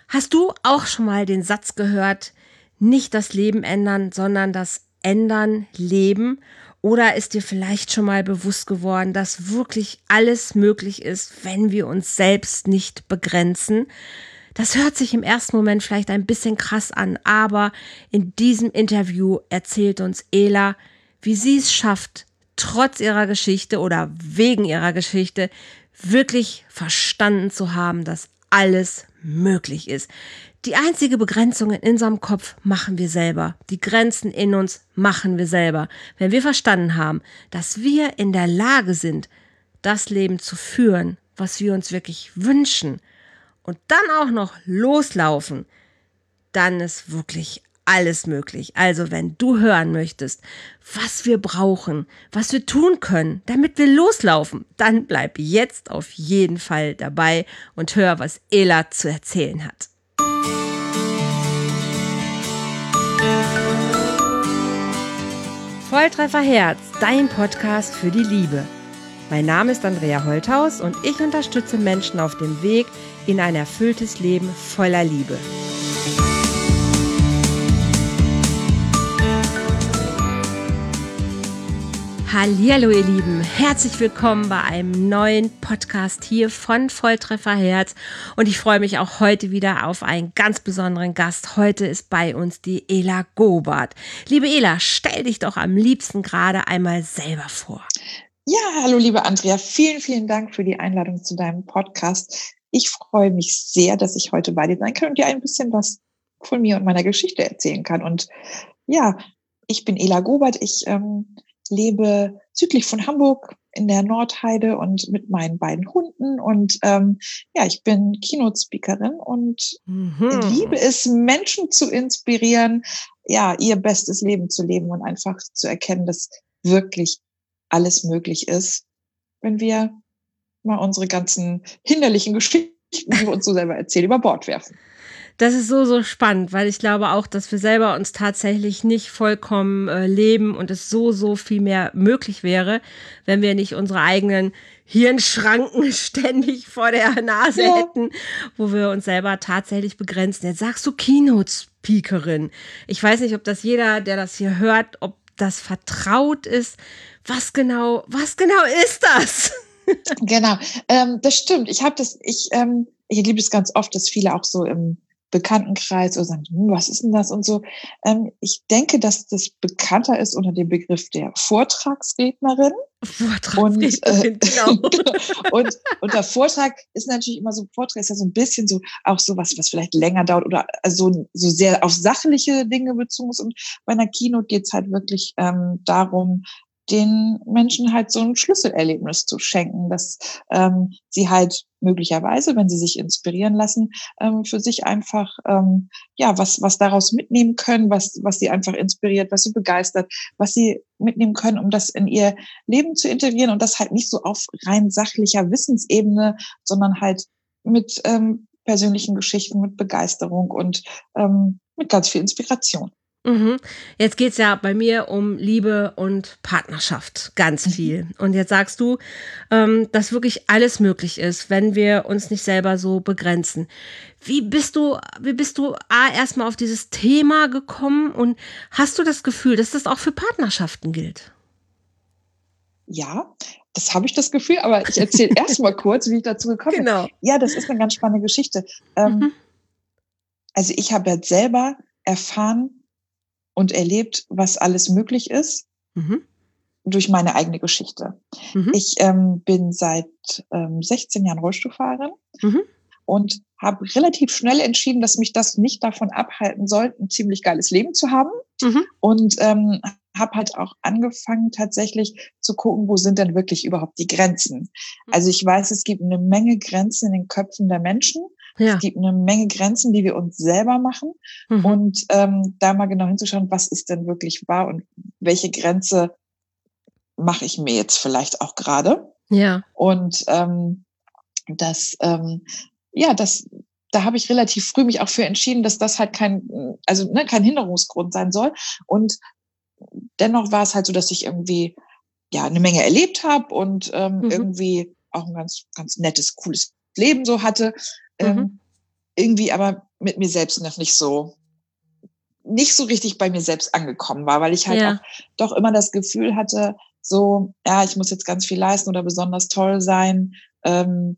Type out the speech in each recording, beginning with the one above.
Hast du auch schon mal den Satz gehört, nicht das Leben ändern, sondern das Ändern Leben? Oder ist dir vielleicht schon mal bewusst geworden, dass wirklich alles möglich ist, wenn wir uns selbst nicht begrenzen? Das hört sich im ersten Moment vielleicht ein bisschen krass an, aber in diesem Interview erzählt uns Ela, wie sie es schafft, trotz ihrer Geschichte oder wegen ihrer Geschichte wirklich verstanden zu haben, dass alles möglich ist. Die einzige Begrenzung in unserem Kopf machen wir selber. Die Grenzen in uns machen wir selber. Wenn wir verstanden haben, dass wir in der Lage sind, das Leben zu führen, was wir uns wirklich wünschen und dann auch noch loslaufen, dann ist wirklich alles möglich. Also wenn du hören möchtest, was wir brauchen, was wir tun können, damit wir loslaufen, dann bleib jetzt auf jeden Fall dabei und hör, was Ela zu erzählen hat. Volltreffer Herz, dein Podcast für die Liebe. Mein Name ist Andrea Holthaus und ich unterstütze Menschen auf dem Weg in ein erfülltes Leben voller Liebe. Hallihallo ihr Lieben, herzlich willkommen bei einem neuen Podcast hier von Volltreffer Herz und ich freue mich auch heute wieder auf einen ganz besonderen Gast. Heute ist bei uns die Ela Gobert. Liebe Ela, stell dich doch am liebsten gerade einmal selber vor. Ja, hallo liebe Andrea, vielen, vielen Dank für die Einladung zu deinem Podcast. Ich freue mich sehr, dass ich heute bei dir sein kann und dir ein bisschen was von mir und meiner Geschichte erzählen kann. Und ja, ich bin Ela Gobert, ich lebe südlich von Hamburg in der Nordheide und mit meinen beiden Hunden und ja, ich bin Keynote-Speakerin und liebe es, Menschen zu inspirieren, ja, ihr bestes Leben zu leben und einfach zu erkennen, dass wirklich alles möglich ist, wenn wir mal unsere ganzen hinderlichen Geschichten, die wir uns so selber erzählen, über Bord werfen. Das ist so spannend, weil ich glaube auch, dass wir selber uns tatsächlich nicht vollkommen leben und es so viel mehr möglich wäre, wenn wir nicht unsere eigenen Hirnschranken ständig vor der Nase hätten, wo wir uns selber tatsächlich begrenzen. Jetzt sagst du Keynote-Speakerin. Ich weiß nicht, ob das jeder, der das hier hört, ob das vertraut ist. Was genau ist das? Genau, das stimmt. Ich liebe es ganz oft, dass viele auch so im Bekanntenkreis oder sagen, was ist denn das und so. Ich denke, dass das bekannter ist unter dem Begriff der Vortragsrednerin. Genau. Und der Vortrag ist natürlich immer so, Vortrag ist ja so ein bisschen so, auch so was vielleicht länger dauert oder so sehr auf sachliche Dinge bezogen ist. Und bei einer Keynote geht's halt wirklich darum, den Menschen halt so ein Schlüsselerlebnis zu schenken, dass sie halt möglicherweise, wenn sie sich inspirieren lassen, für sich einfach ja was daraus mitnehmen können, was sie einfach inspiriert, was sie begeistert, was sie mitnehmen können, um das in ihr Leben zu integrieren und das halt nicht so auf rein sachlicher Wissensebene, sondern halt mit persönlichen Geschichten, mit Begeisterung und mit ganz viel Inspiration. Jetzt geht's ja bei mir um Liebe und Partnerschaft, ganz viel. Und jetzt sagst du, dass wirklich alles möglich ist, wenn wir uns nicht selber so begrenzen. Wie bist du erstmal auf dieses Thema gekommen und hast du das Gefühl, dass das auch für Partnerschaften gilt? Ja, das habe ich das Gefühl, aber ich erzähle erst mal kurz, wie ich dazu gekommen bin. Genau. Ja, das ist eine ganz spannende Geschichte. Also ich habe jetzt selber erfahren und erlebt, was alles möglich ist, durch meine eigene Geschichte. Ich bin seit 16 Jahren Rollstuhlfahrerin und habe relativ schnell entschieden, dass mich das nicht davon abhalten soll, ein ziemlich geiles Leben zu haben. Und habe halt auch angefangen, tatsächlich zu gucken, wo sind denn wirklich überhaupt die Grenzen. Also ich weiß, es gibt eine Menge Grenzen in den Köpfen der Menschen. Ja. Es gibt eine Menge Grenzen, die wir uns selber machen. Und da mal genau hinzuschauen, was ist denn wirklich wahr und welche Grenze mache ich mir jetzt vielleicht auch gerade. Ja. Und da habe ich relativ früh mich auch für entschieden, dass das halt kein Hinderungsgrund sein soll. Und dennoch war es halt so, dass ich irgendwie ja eine Menge erlebt habe und irgendwie auch ein ganz, ganz nettes, cooles Leben so hatte. irgendwie aber mit mir selbst noch nicht so richtig bei mir selbst angekommen war, weil ich halt auch doch immer das Gefühl hatte, so, ja, ich muss jetzt ganz viel leisten oder besonders toll sein, um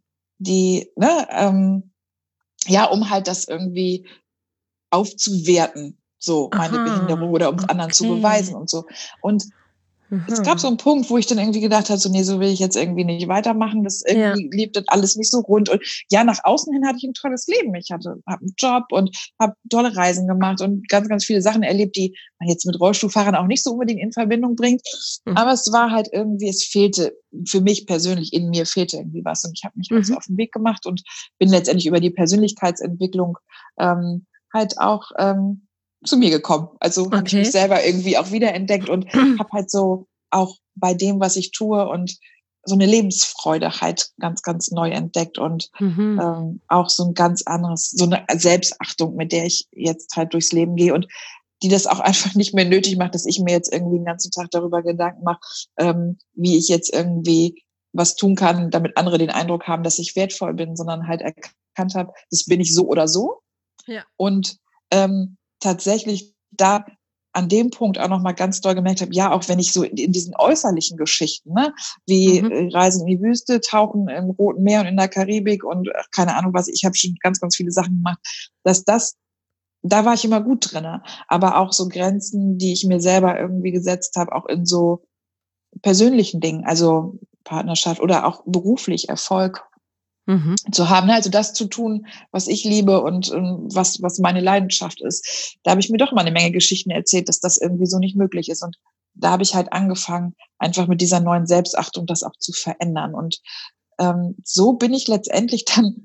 halt das irgendwie aufzuwerten, so meine Behinderung oder um es anderen zu beweisen und so. Und es gab so einen Punkt, wo ich dann irgendwie gedacht habe, so, nee, so will ich jetzt irgendwie nicht weitermachen. Das irgendwie lief das alles nicht so rund. Und ja, nach außen hin hatte ich ein tolles Leben. Ich habe einen Job und habe tolle Reisen gemacht und ganz, ganz viele Sachen erlebt, die man jetzt mit Rollstuhlfahrern auch nicht so unbedingt in Verbindung bringt. Aber es war halt irgendwie, es fehlte, für mich persönlich, in mir fehlte irgendwie was. Und ich habe mich halt so auf den Weg gemacht und bin letztendlich über die Persönlichkeitsentwicklung halt auch zu mir gekommen. Also habe ich mich selber irgendwie auch wiederentdeckt und habe halt so auch bei dem, was ich tue und so eine Lebensfreude halt ganz, ganz neu entdeckt und auch so ein ganz anderes, so eine Selbstachtung, mit der ich jetzt halt durchs Leben gehe und die das auch einfach nicht mehr nötig macht, dass ich mir jetzt irgendwie den ganzen Tag darüber Gedanken mache, wie ich jetzt irgendwie was tun kann, damit andere den Eindruck haben, dass ich wertvoll bin, sondern halt erkannt habe, das bin ich so oder so. Ja. Und tatsächlich da an dem Punkt auch nochmal ganz doll gemerkt habe, ja, auch wenn ich so in diesen äußerlichen Geschichten, ne, wie Reisen in die Wüste, Tauchen im Roten Meer und in der Karibik und keine Ahnung was, ich habe schon ganz, ganz viele Sachen gemacht, da war ich immer gut drinne. Aber auch so Grenzen, die ich mir selber irgendwie gesetzt habe, auch in so persönlichen Dingen, also Partnerschaft oder auch beruflich Erfolg zu haben, also das zu tun, was ich liebe und was meine Leidenschaft ist. Da habe ich mir doch mal eine Menge Geschichten erzählt, dass das irgendwie so nicht möglich ist. Und da habe ich halt angefangen, einfach mit dieser neuen Selbstachtung das auch zu verändern. Und so bin ich letztendlich dann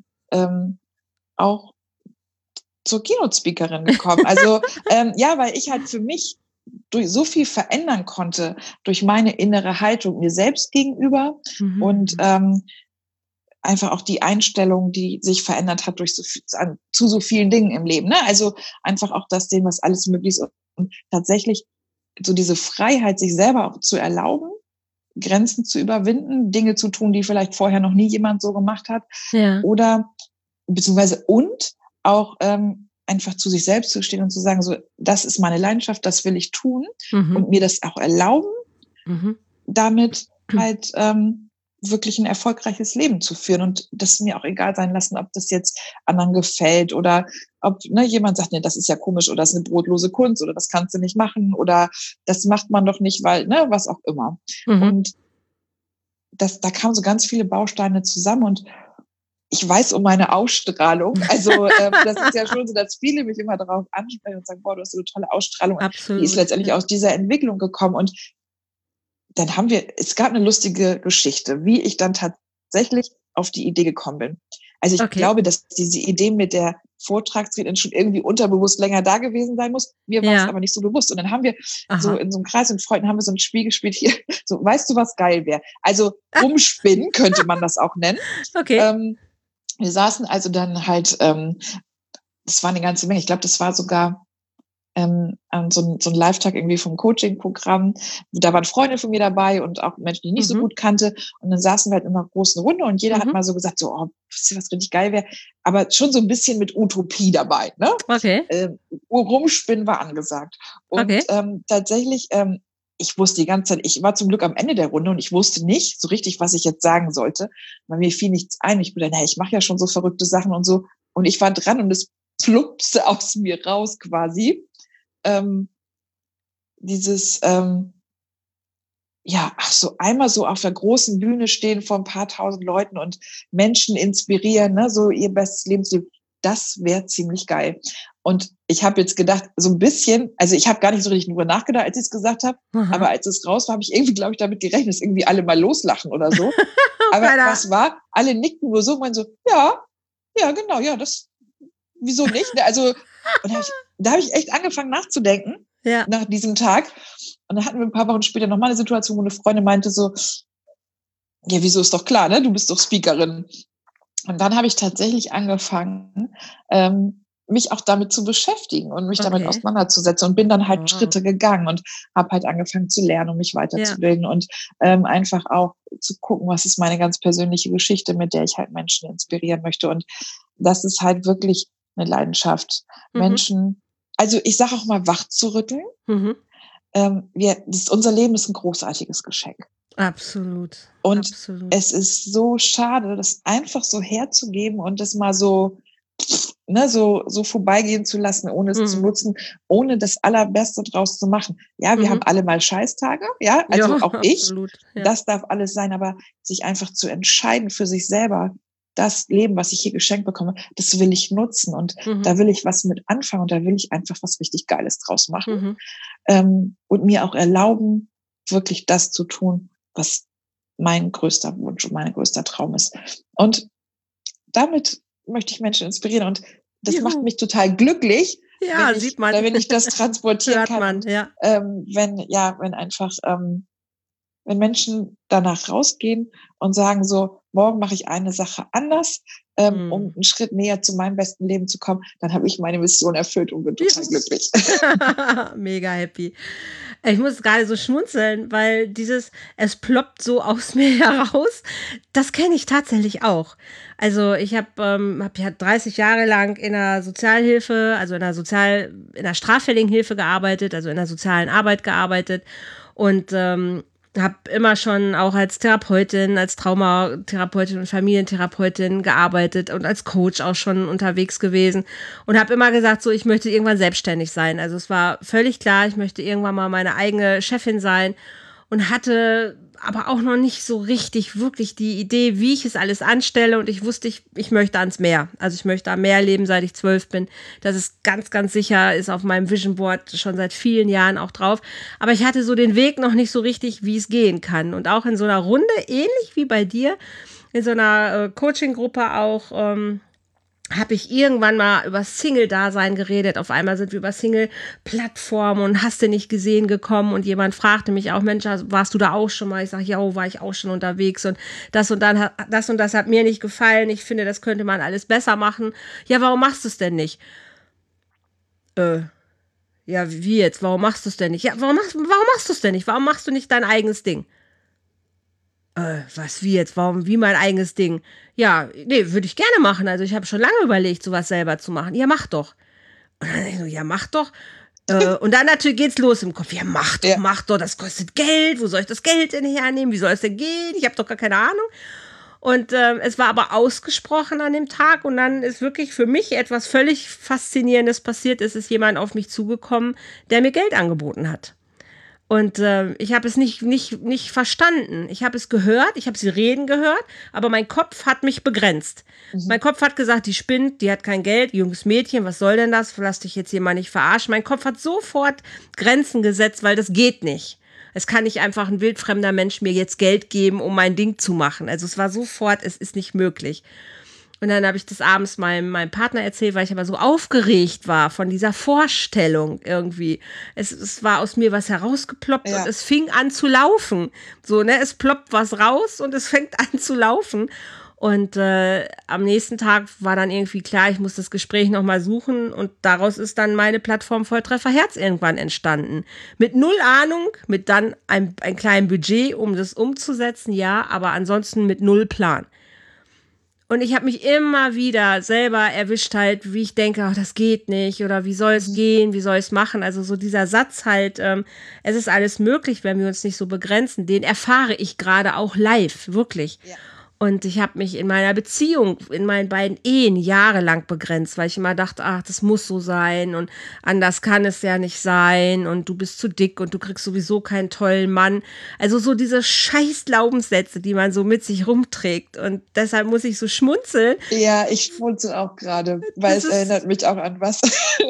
auch zur Keynote-Speakerin gekommen. Also weil ich halt für mich durch so viel verändern konnte, durch meine innere Haltung mir selbst gegenüber und einfach auch die Einstellung, die sich verändert hat durch zu so vielen Dingen im Leben. Ne? Also einfach auch das sehen, was alles möglich ist und tatsächlich so diese Freiheit, sich selber auch zu erlauben, Grenzen zu überwinden, Dinge zu tun, die vielleicht vorher noch nie jemand so gemacht hat. Ja. Oder beziehungsweise und auch einfach zu sich selbst zu stehen und zu sagen, so, das ist meine Leidenschaft, das will ich tun und mir das auch erlauben, damit halt wirklich ein erfolgreiches Leben zu führen und das mir auch egal sein lassen, ob das jetzt anderen gefällt oder ob jemand sagt, nee, das ist ja komisch oder das ist eine brotlose Kunst oder das kannst du nicht machen oder das macht man doch nicht, weil, was auch immer. Und da kamen so ganz viele Bausteine zusammen und ich weiß um meine Ausstrahlung. Also das ist ja schon so, dass viele mich immer darauf ansprechen und sagen, boah, du hast so eine tolle Ausstrahlung. Absolut, die ist letztendlich aus dieser Entwicklung gekommen und dann es gab eine lustige Geschichte, wie ich dann tatsächlich auf die Idee gekommen bin. Also ich glaube, dass diese Idee mit der Vortragsrednerin schon irgendwie unterbewusst länger da gewesen sein muss. Mir war es aber nicht so bewusst. Und dann haben wir so in so einem Kreis mit Freunden haben wir so ein Spiel gespielt hier. So, weißt du, was geil wäre? Also rumspinnen könnte man das auch nennen. Okay. Wir saßen also dann halt, das war eine ganze Menge. Ich glaube, das war sogar so ein Live-Tag irgendwie vom Coaching-Programm. Da waren Freunde von mir dabei und auch Menschen, die ich nicht so gut kannte. Und dann saßen wir halt in einer großen Runde und jeder hat mal so gesagt, so, oh, wisst ihr, was richtig geil wäre? Aber schon so ein bisschen mit Utopie dabei, ne? Okay. Rumspinnen war angesagt. Und tatsächlich, ich wusste die ganze Zeit, ich war zum Glück am Ende der Runde und ich wusste nicht so richtig, was ich jetzt sagen sollte, weil mir fiel nichts ein. Ich bin dann, ich mache ja schon so verrückte Sachen und so. Und ich war dran und es plumpste aus mir raus quasi. Einmal so auf der großen Bühne stehen vor ein paar tausend Leuten und Menschen inspirieren, ne, so ihr bestes Lebensleben, das wäre ziemlich geil. Und ich habe jetzt gedacht, so ein bisschen, also ich habe gar nicht so richtig drüber nachgedacht, als ich es gesagt habe, aber als es raus war, habe ich irgendwie, glaube ich, damit gerechnet, dass irgendwie alle mal loslachen oder so. Aber was war? Alle nickten nur so und meinen so, ja, genau, ja, das, wieso nicht? Also, und da habe ich echt angefangen nachzudenken nach diesem Tag. Und dann hatten wir ein paar Wochen später nochmal eine Situation, wo eine Freundin meinte so, ja, wieso, ist doch klar, ne? Du bist doch Speakerin. Und dann habe ich tatsächlich angefangen, mich auch damit zu beschäftigen und mich damit auseinanderzusetzen und bin dann halt Schritte gegangen und habe halt angefangen zu lernen und mich weiterzubilden und einfach auch zu gucken, was ist meine ganz persönliche Geschichte, mit der ich halt Menschen inspirieren möchte. Und das ist halt wirklich eine Leidenschaft, Menschen, also ich sage auch mal, wach zu rütteln. Unser Leben ist ein großartiges Geschenk. Absolut. Und absolut. Es ist so schade, das einfach so herzugeben und das mal so, ne, so vorbeigehen zu lassen, ohne es zu nutzen, ohne das Allerbeste draus zu machen. Ja, wir haben alle mal Scheißtage, ja, also auch ich, das darf alles sein, aber sich einfach zu entscheiden für sich selber, das Leben, was ich hier geschenkt bekomme, das will ich nutzen und da will ich was mit anfangen und da will ich einfach was richtig Geiles draus machen und mir auch erlauben, wirklich das zu tun, was mein größter Wunsch und mein größter Traum ist. Und damit möchte ich Menschen inspirieren und das macht mich total glücklich, sieht man. wenn ich das transportieren Hört kann. Man, ja. Wenn Menschen danach rausgehen und sagen so, morgen mache ich eine Sache anders, um einen Schritt näher zu meinem besten Leben zu kommen, dann habe ich meine Mission erfüllt und bin total glücklich. Mega happy. Ich muss gerade so schmunzeln, weil es ploppt so aus mir heraus, das kenne ich tatsächlich auch. Also ich habe ja 30 Jahre lang in der Sozialhilfe, also in der straffälligen Hilfe gearbeitet, also in der sozialen Arbeit gearbeitet und habe immer schon auch als Therapeutin, als Traumatherapeutin und Familientherapeutin gearbeitet und als Coach auch schon unterwegs gewesen und habe immer gesagt, so, ich möchte irgendwann selbstständig sein. Also es war völlig klar, ich möchte irgendwann mal meine eigene Chefin sein und hatte aber auch noch nicht so richtig wirklich die Idee, wie ich es alles anstelle und ich wusste, ich möchte ans Meer. Also ich möchte am Meer leben, seit ich 12 bin. Das ist ganz, ganz sicher, ist auf meinem Vision Board schon seit vielen Jahren auch drauf. Aber ich hatte so den Weg noch nicht so richtig, wie es gehen kann. Und auch in so einer Runde, ähnlich wie bei dir, in so einer Coaching-Gruppe auch, habe ich irgendwann mal über Single-Dasein geredet. Auf einmal sind wir über Single-Plattformen und hast du nicht gesehen gekommen und jemand fragte mich auch, Mensch, warst du da auch schon mal? Ich sage, ja, war ich auch schon unterwegs und das hat mir nicht gefallen. Ich finde, das könnte man alles besser machen. Ja, warum machst du es denn nicht? Ja, wie jetzt? Warum machst du es denn nicht? Ja, warum machst du es denn nicht? Warum machst du nicht dein eigenes Ding? Was, wie jetzt? Wie mein eigenes Ding? Ja, nee, würde ich gerne machen. Also ich habe schon lange überlegt, sowas selber zu machen. Ja, mach doch. Und dann denke ich so, ja, mach doch. Und dann natürlich geht's los im Kopf. Ja, mach doch, das kostet Geld. Wo soll ich das Geld denn hernehmen? Wie soll es denn gehen? Ich habe doch gar keine Ahnung. Und es war aber ausgesprochen an dem Tag und dann ist wirklich für mich etwas völlig Faszinierendes passiert. Es ist jemand auf mich zugekommen, der mir Geld angeboten hat. Und ich habe es nicht verstanden. Ich habe es gehört, ich habe sie reden gehört, aber mein Kopf hat mich begrenzt. Mein Kopf hat gesagt, die spinnt, die hat kein Geld, junges Mädchen, was soll denn das? Lass dich jetzt hier mal nicht verarschen. Mein Kopf hat sofort Grenzen gesetzt, weil das geht nicht. Es kann nicht einfach ein wildfremder Mensch mir jetzt Geld geben, um mein Ding zu machen. Also es war sofort, es ist nicht möglich. Und dann habe ich das abends meinem Partner erzählt, weil ich aber so aufgeregt war von dieser Vorstellung irgendwie. Es war aus mir was herausgeploppt und es fing an zu laufen. So, ne, es ploppt was raus und es fängt an zu laufen. Und am nächsten Tag war dann irgendwie klar, ich muss das Gespräch nochmal suchen und daraus ist dann meine Plattform Volltreffer Herz irgendwann entstanden. Mit 0 Ahnung, mit dann ein kleinem Budget, um das umzusetzen, ja, aber ansonsten mit 0 Plan. Und ich habe mich immer wieder selber erwischt halt, wie ich denke, ach, das geht nicht oder wie soll es gehen, wie soll ich es machen? Also so dieser Satz halt, es ist alles möglich, wenn wir uns nicht so begrenzen, den erfahre ich gerade auch live, wirklich. Ja. Und ich habe mich in meiner Beziehung, in meinen beiden Ehen jahrelang begrenzt, weil ich immer dachte, ach, das muss so sein und anders kann es ja nicht sein und du bist zu dick und du kriegst sowieso keinen tollen Mann. Also so diese scheiß Glaubenssätze, die man so mit sich rumträgt und deshalb muss ich so schmunzeln. Ja, ich schmunzel auch gerade, weil es erinnert mich auch an was.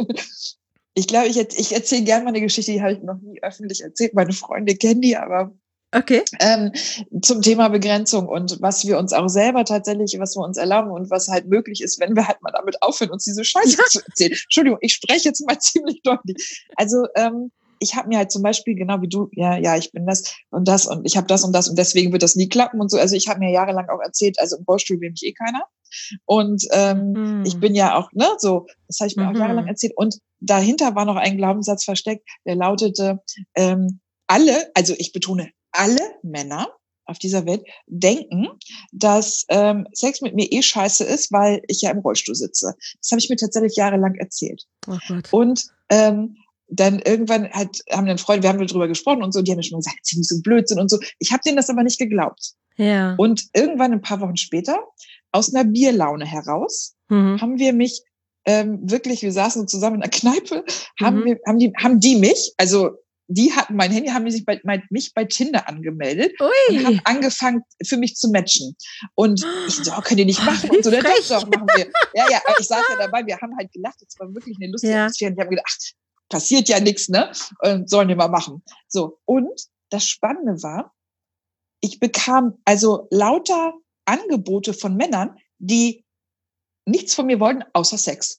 Ich glaube, ich erzähle gerne mal eine Geschichte, die habe ich noch nie öffentlich erzählt. Meine Freunde kennen die, aber okay. Zum Thema Begrenzung und was wir uns auch selber tatsächlich, was wir uns erlauben und was halt möglich ist, wenn wir halt mal damit aufhören, uns diese Scheiße zu erzählen. Entschuldigung, ich spreche jetzt mal ziemlich deutlich. Also ich habe mir halt zum Beispiel, genau wie du, ja, ich bin das und ich habe das und deswegen wird das nie klappen und so. Also ich habe mir jahrelang auch erzählt, also im Rollstuhl will mich keiner. Und ich bin ja auch, ne, so, das habe ich mir auch jahrelang erzählt. Und dahinter war noch ein Glaubenssatz versteckt, der lautete, also ich betone, alle Männer auf dieser Welt denken, dass Sex mit mir scheiße ist, weil ich ja im Rollstuhl sitze. Das habe ich mir tatsächlich jahrelang erzählt. Oh Gott. Und dann irgendwann haben dann Freunde, wir haben darüber gesprochen und so, die haben mir schon mal gesagt, das ist nicht so Blödsinn und so. Ich habe denen das aber nicht geglaubt. Ja. Und irgendwann ein paar Wochen später, aus einer Bierlaune heraus, haben wir mich wirklich, wir saßen zusammen in einer Kneipe, haben die mich, also die hatten mein Handy, haben mich bei Tinder angemeldet und haben angefangen, für mich zu matchen. Und ich so, könnt ihr nicht machen? Und so, doch, machen wir. Ja, aber ich saß ja dabei, wir haben halt gelacht, es war wirklich eine lustige Atmosphäre. Und wir haben gedacht, passiert ja nichts, ne? Sollen wir mal machen. So, und das Spannende war, ich bekam also lauter Angebote von Männern, die nichts von mir wollten, außer Sex.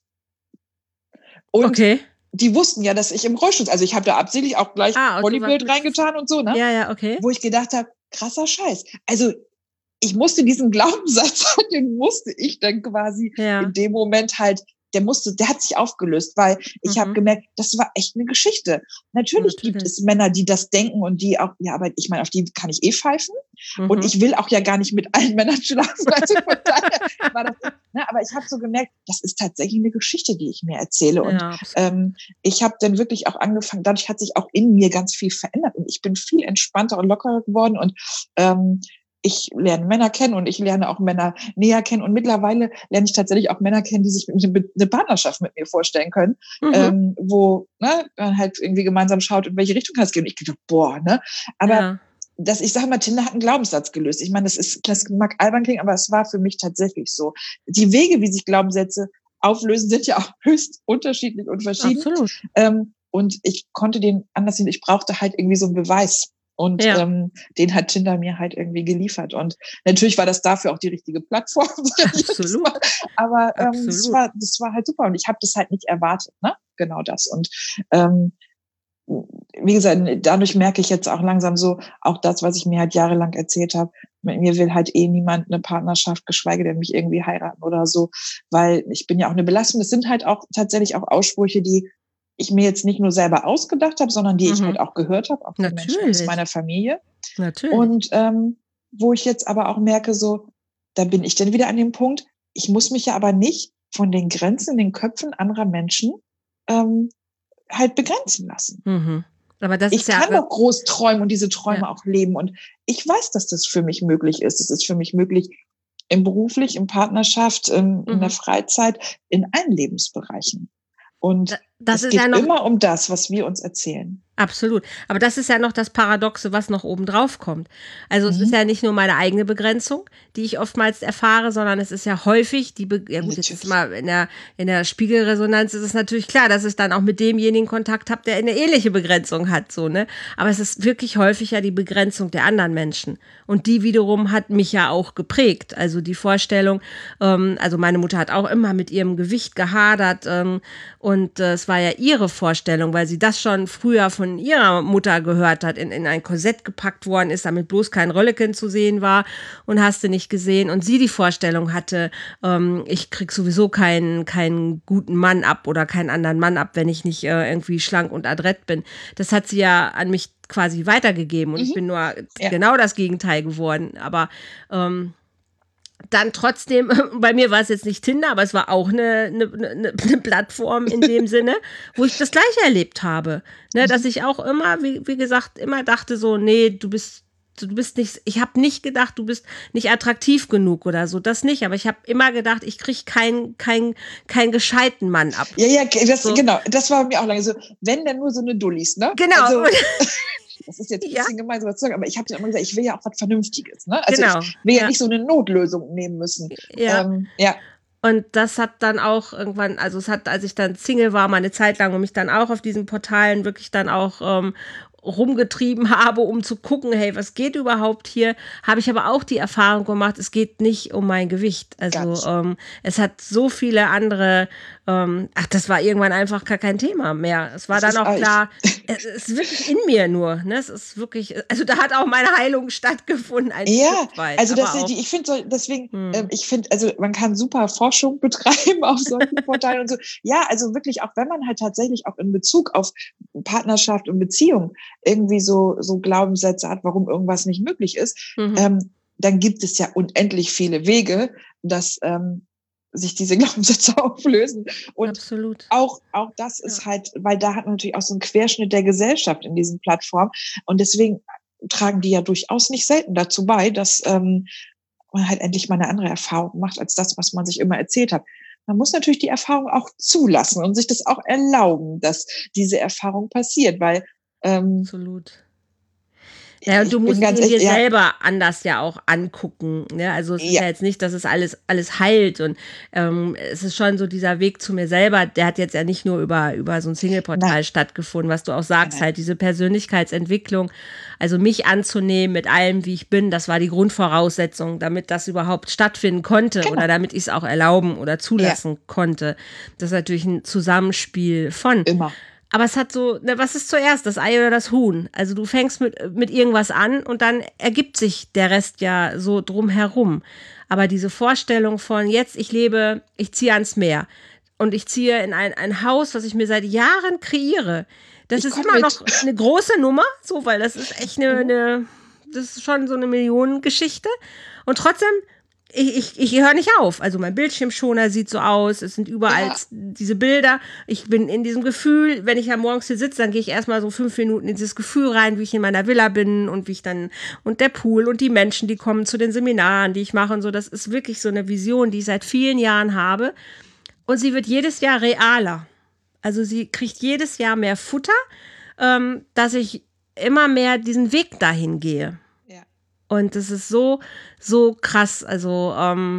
Und die wussten ja, dass ich im Rollstuhl, also ich habe da absichtlich auch gleich Bodybuild reingetan und so, ne? Ja, okay. Wo ich gedacht habe, krasser Scheiß. Also ich musste diesen Glaubenssatz, den musste ich dann quasi in dem Moment halt, der hat sich aufgelöst, weil ich habe gemerkt, das war echt eine Geschichte. Natürlich gibt es Männer, die das denken und die auch, ja, aber ich meine, auf die kann ich pfeifen. Und ich will auch ja gar nicht mit allen Männern schlafen. Also von daher war das, ne, aber ich habe so gemerkt, das ist tatsächlich eine Geschichte, die ich mir erzähle. Und ich habe dann wirklich auch angefangen, dadurch hat sich auch in mir ganz viel verändert. Und ich bin viel entspannter und lockerer geworden. Und ich lerne Männer kennen und ich lerne auch Männer näher kennen. Und mittlerweile lerne ich tatsächlich auch Männer kennen, die sich eine Partnerschaft mit mir vorstellen können, wo man halt irgendwie gemeinsam schaut, in welche Richtung kann es gehen. Und ich gedacht, boah, ne? Aber ich sage mal, Tinder hat einen Glaubenssatz gelöst. Ich meine, das mag albern klingen, aber es war für mich tatsächlich so. Die Wege, wie sich Glaubenssätze auflösen, sind ja auch höchst unterschiedlich und verschieden. Absolut. Und ich konnte den anders sehen. Ich brauchte halt irgendwie so einen Beweis. Und den hat Tinder mir halt irgendwie geliefert. Und natürlich war das dafür auch die richtige Plattform. Absolut. Aber das war halt super. Und ich habe das halt nicht erwartet, ne? Genau das. Und wie gesagt, dadurch merke ich jetzt auch langsam so, auch das, was ich mir halt jahrelang erzählt habe, mit mir will halt niemand eine Partnerschaft, geschweige denn mich irgendwie heiraten oder so, weil ich bin ja auch eine Belastung. Das sind halt auch tatsächlich auch Aussprüche, die ich mir jetzt nicht nur selber ausgedacht habe, sondern die ich halt auch gehört habe, auch von Menschen aus meiner Familie. Natürlich. Und wo ich jetzt aber auch merke, so, da bin ich dann wieder an dem Punkt, ich muss mich ja aber nicht von den Grenzen in den Köpfen anderer Menschen halt begrenzen lassen. Aber das ich kann doch groß träumen und diese Träume auch leben. Und ich weiß, dass das für mich möglich ist. Es ist für mich möglich, im beruflich, in Partnerschaft, in der Freizeit, in allen Lebensbereichen. Und es geht immer um das, was wir uns erzählen. Absolut. Aber das ist ja noch das Paradoxe, was noch oben drauf kommt. Also es ist ja nicht nur meine eigene Begrenzung, die ich oftmals erfahre, sondern es ist ja häufig jetzt ist mal in der Spiegelresonanz ist es natürlich klar, dass ich dann auch mit demjenigen Kontakt habe, der eine ähnliche Begrenzung hat, so, ne? Aber es ist wirklich häufig ja die Begrenzung der anderen Menschen. Und die wiederum hat mich ja auch geprägt. Also die Vorstellung, also meine Mutter hat auch immer mit ihrem Gewicht gehadert, und es war ja ihre Vorstellung, weil sie das schon früher von ihrer Mutter gehört hat, in ein Korsett gepackt worden ist, damit bloß kein Rölleken zu sehen war und hast du nicht gesehen. Und sie die Vorstellung hatte, ich krieg sowieso keinen guten Mann ab oder keinen anderen Mann ab, wenn ich nicht irgendwie schlank und adrett bin. Das hat sie ja an mich quasi weitergegeben und ich bin nur genau das Gegenteil geworden. Aber dann trotzdem, bei mir war es jetzt nicht Tinder, aber es war auch eine Plattform in dem Sinne, wo ich das Gleiche erlebt habe. Ne, dass ich auch immer, wie gesagt, immer dachte so, nee, du bist nicht, ich habe nicht gedacht, du bist nicht attraktiv genug oder so, das nicht, aber ich habe immer gedacht, ich kriege keinen gescheiten Mann ab. Ja, genau, das war mir auch lange so, wenn dann nur so eine Dullis, ne? Genau. Also, das ist jetzt ein bisschen gemein, sowas zu sagen, aber ich habe dir immer gesagt, ich will ja auch was Vernünftiges, ne? Also ich will ja nicht so eine Notlösung nehmen müssen. Ja. Und das hat dann auch irgendwann, also es hat, als ich dann Single war, mal eine Zeit lang und mich dann auch auf diesen Portalen wirklich dann auch rumgetrieben habe, um zu gucken, hey, was geht überhaupt hier, habe ich aber auch die Erfahrung gemacht, es geht nicht um mein Gewicht. Also es hat so viele andere das war irgendwann einfach gar kein Thema mehr. Es war Das dann ist auch klar, es ist wirklich in mir nur. Ne? Es ist wirklich, also da hat auch meine Heilung stattgefunden, ein Stück weit. Also aber auch, ich finde so, deswegen, ich finde, also man kann super Forschung betreiben auf solchen Portalen und so. Ja, also wirklich, auch wenn man halt tatsächlich auch in Bezug auf Partnerschaft und Beziehung irgendwie so Glaubenssätze hat, warum irgendwas nicht möglich ist, dann gibt es ja unendlich viele Wege, dass sich diese Glaubenssätze auflösen. Und absolut. auch das ist halt, weil da hat man natürlich auch so einen Querschnitt der Gesellschaft in diesen Plattformen. Und deswegen tragen die ja durchaus nicht selten dazu bei, dass man halt endlich mal eine andere Erfahrung macht, als das, was man sich immer erzählt hat. Man muss natürlich die Erfahrung auch zulassen und sich das auch erlauben, dass diese Erfahrung passiert, weil absolut. Ja, und du musst ihn dir selber anders ja auch angucken. Ne? Also es ist ja jetzt nicht, dass es alles heilt. Und es ist schon so dieser Weg zu mir selber, der hat jetzt ja nicht nur über so ein Single-Portal stattgefunden, was du auch sagst, halt diese Persönlichkeitsentwicklung, also mich anzunehmen mit allem, wie ich bin, das war die Grundvoraussetzung, damit das überhaupt stattfinden konnte oder damit ich es auch erlauben oder zulassen konnte. Das ist natürlich ein Zusammenspiel von. Immer. Aber es hat so, was ist zuerst, das Ei oder das Huhn? Also du fängst mit irgendwas an und dann ergibt sich der Rest ja so drumherum. Aber diese Vorstellung von jetzt, ich ziehe ans Meer und ich ziehe in ein Haus, was ich mir seit Jahren kreiere, das ist immer noch eine große Nummer, so, weil das ist echt das ist schon so eine Millionengeschichte. Und trotzdem, ich höre nicht auf. Also mein Bildschirmschoner sieht so aus, es sind überall diese Bilder. Ich bin in diesem Gefühl, wenn ich ja morgens hier sitze, dann gehe ich erstmal so 5 Minuten in dieses Gefühl rein, wie ich in meiner Villa bin und wie ich dann, und der Pool und die Menschen, die kommen zu den Seminaren, die ich mache und so. Das ist wirklich so eine Vision, die ich seit vielen Jahren habe. Und sie wird jedes Jahr realer. Also sie kriegt jedes Jahr mehr Futter, dass ich immer mehr diesen Weg dahin gehe. Und das ist so krass. Also,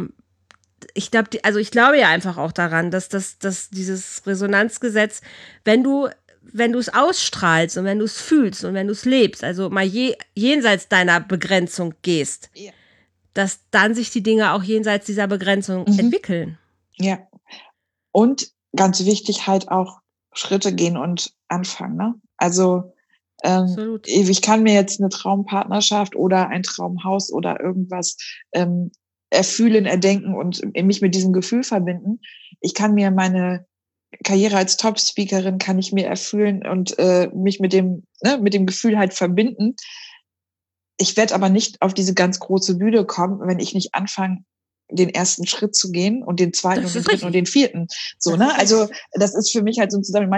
ich glaube ja einfach auch daran, dass dieses Resonanzgesetz, wenn du es ausstrahlst und wenn du es fühlst und wenn du es lebst, also mal jenseits deiner Begrenzung gehst, dass dann sich die Dinge auch jenseits dieser Begrenzung entwickeln. Ja. Und ganz wichtig halt auch Schritte gehen und anfangen, ne? Also, ich kann mir jetzt eine Traumpartnerschaft oder ein Traumhaus oder irgendwas erfühlen, erdenken und mich mit diesem Gefühl verbinden. Ich kann mir meine Karriere als Top-Speakerin kann ich mir erfühlen und mich mit dem Gefühl halt verbinden. Ich werde aber nicht auf diese ganz große Bühne kommen, wenn ich nicht anfange, den ersten Schritt zu gehen und den zweiten und den dritten und den vierten. So, ne? Also das ist für mich halt so ein Zusammenhang.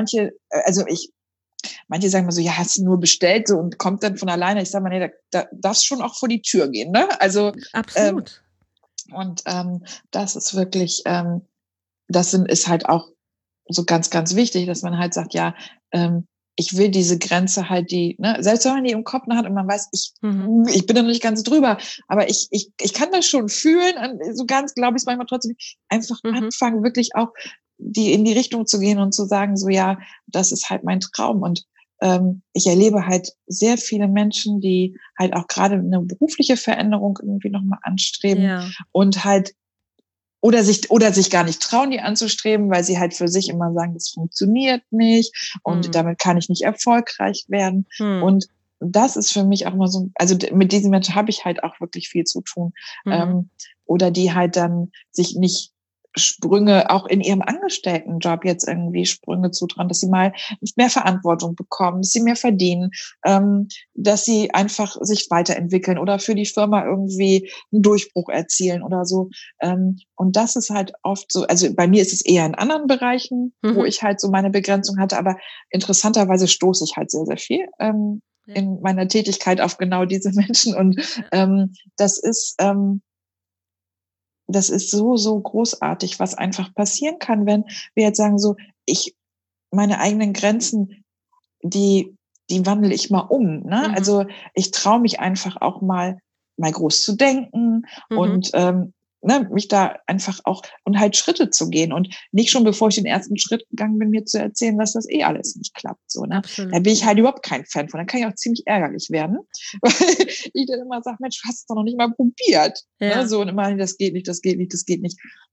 Manche sagen mal so, ja, hast du nur bestellt so und kommt dann von alleine. Ich sage mal, nee, da darfst schon auch vor die Tür gehen, ne? Also absolut. Das ist wirklich, ist halt auch so ganz, ganz wichtig, dass man halt sagt, ja, ich will diese Grenze halt, selbst wenn man die im Kopf hat und man weiß, ich bin da noch nicht ganz drüber, aber ich kann das schon fühlen, so ganz glaube ich es manchmal trotzdem, einfach anfangen, wirklich auch in die Richtung zu gehen und zu sagen, so ja, das ist halt mein Traum. Und ich erlebe halt sehr viele Menschen, die halt auch gerade eine berufliche Veränderung irgendwie nochmal anstreben und halt oder sich gar nicht trauen, die anzustreben, weil sie halt für sich immer sagen, das funktioniert nicht und damit kann ich nicht erfolgreich werden. Und das ist für mich auch immer so, also mit diesen Menschen habe ich halt auch wirklich viel zu tun. Oder die halt dann sich nicht Sprünge auch in ihrem Angestelltenjob jetzt irgendwie Sprünge zutrauen, dass sie mal nicht mehr Verantwortung bekommen, dass sie mehr verdienen, dass sie einfach sich weiterentwickeln oder für die Firma irgendwie einen Durchbruch erzielen oder so. Und das ist halt oft so, also bei mir ist es eher in anderen Bereichen, wo ich halt so meine Begrenzung hatte, aber interessanterweise stoße ich halt sehr, sehr viel in meiner Tätigkeit auf genau diese Menschen und das ist so großartig, was einfach passieren kann, wenn wir jetzt sagen, so, meine eigenen Grenzen, die wandle ich mal um, ne? Also, ich traue mich einfach auch mal groß zu denken und, mich da einfach auch und halt Schritte zu gehen und nicht schon, bevor ich den ersten Schritt gegangen bin, mir zu erzählen, dass das alles nicht klappt, so, ne? Absolut. Da bin ich halt überhaupt kein Fan von. Da kann ich auch ziemlich ärgerlich werden, weil ich dann immer sage, Mensch, du hast es doch noch nicht mal probiert, ne? So, und immer, das geht nicht, das geht nicht, das geht nicht.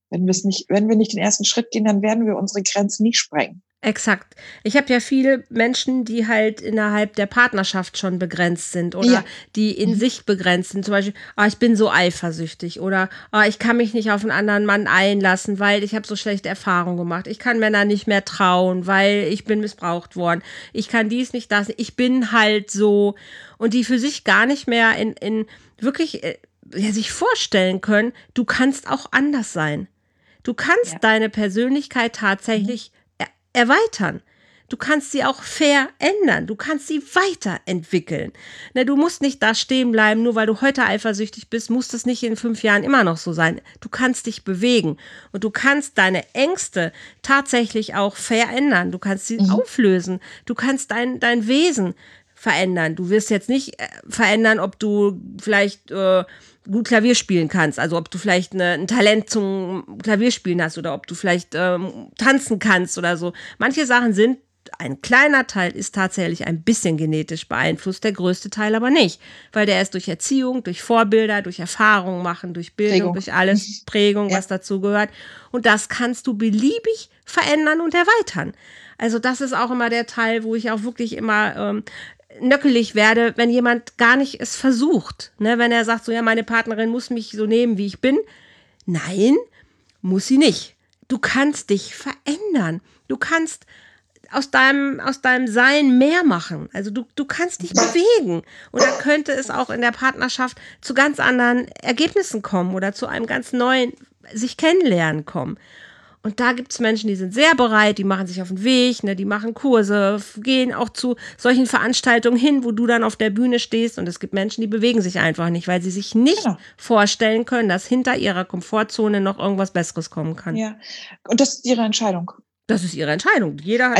Wenn wir nicht den ersten Schritt gehen, dann werden wir unsere Grenzen nicht sprengen. Exakt. Ich habe ja viele Menschen, die halt innerhalb der Partnerschaft schon begrenzt sind oder die in sich begrenzt sind. Zum Beispiel, ich bin so eifersüchtig oder ich kann mich nicht auf einen anderen Mann einlassen, weil ich habe so schlechte Erfahrungen gemacht. Ich kann Männern nicht mehr trauen, weil ich bin missbraucht worden. Ich kann dies nicht, das. Ich bin halt so. Und die für sich gar nicht mehr in wirklich sich vorstellen können, du kannst auch anders sein. Du kannst deine Persönlichkeit tatsächlich erweitern. Du kannst sie auch verändern. Du kannst sie weiterentwickeln. Du musst nicht da stehen bleiben, nur weil du heute eifersüchtig bist, muss das nicht in 5 Jahren immer noch so sein. Du kannst dich bewegen und du kannst deine Ängste tatsächlich auch verändern. Du kannst sie auflösen. Du kannst dein Wesen verändern. Du wirst jetzt nicht verändern, ob du vielleicht gut Klavier spielen kannst, also ob du vielleicht ein Talent zum Klavierspielen hast oder ob du vielleicht tanzen kannst oder so. Manche Sachen sind, ein kleiner Teil ist tatsächlich ein bisschen genetisch beeinflusst, der größte Teil aber nicht, weil der ist durch Erziehung, durch Vorbilder, durch Erfahrung machen, durch Bildung, durch alles, Prägung, was dazu gehört. Und das kannst du beliebig verändern und erweitern. Also das ist auch immer der Teil, wo ich auch wirklich immer nöckelig werde, wenn jemand gar nicht es versucht. Wenn er sagt, so ja, meine Partnerin muss mich so nehmen, wie ich bin. Nein, muss sie nicht. Du kannst dich verändern. Du kannst aus deinem Sein mehr machen. Also du kannst dich bewegen. Und dann könnte es auch in der Partnerschaft zu ganz anderen Ergebnissen kommen oder zu einem ganz neuen sich kennenlernen kommen. Und da gibt es Menschen, die sind sehr bereit, die machen sich auf den Weg, die machen Kurse, gehen auch zu solchen Veranstaltungen hin, wo du dann auf der Bühne stehst. Und es gibt Menschen, die bewegen sich einfach nicht, weil sie sich nicht vorstellen können, dass hinter ihrer Komfortzone noch irgendwas Besseres kommen kann. Ja, und das ist ihre Entscheidung. Das ist ihre Entscheidung. Jeder hat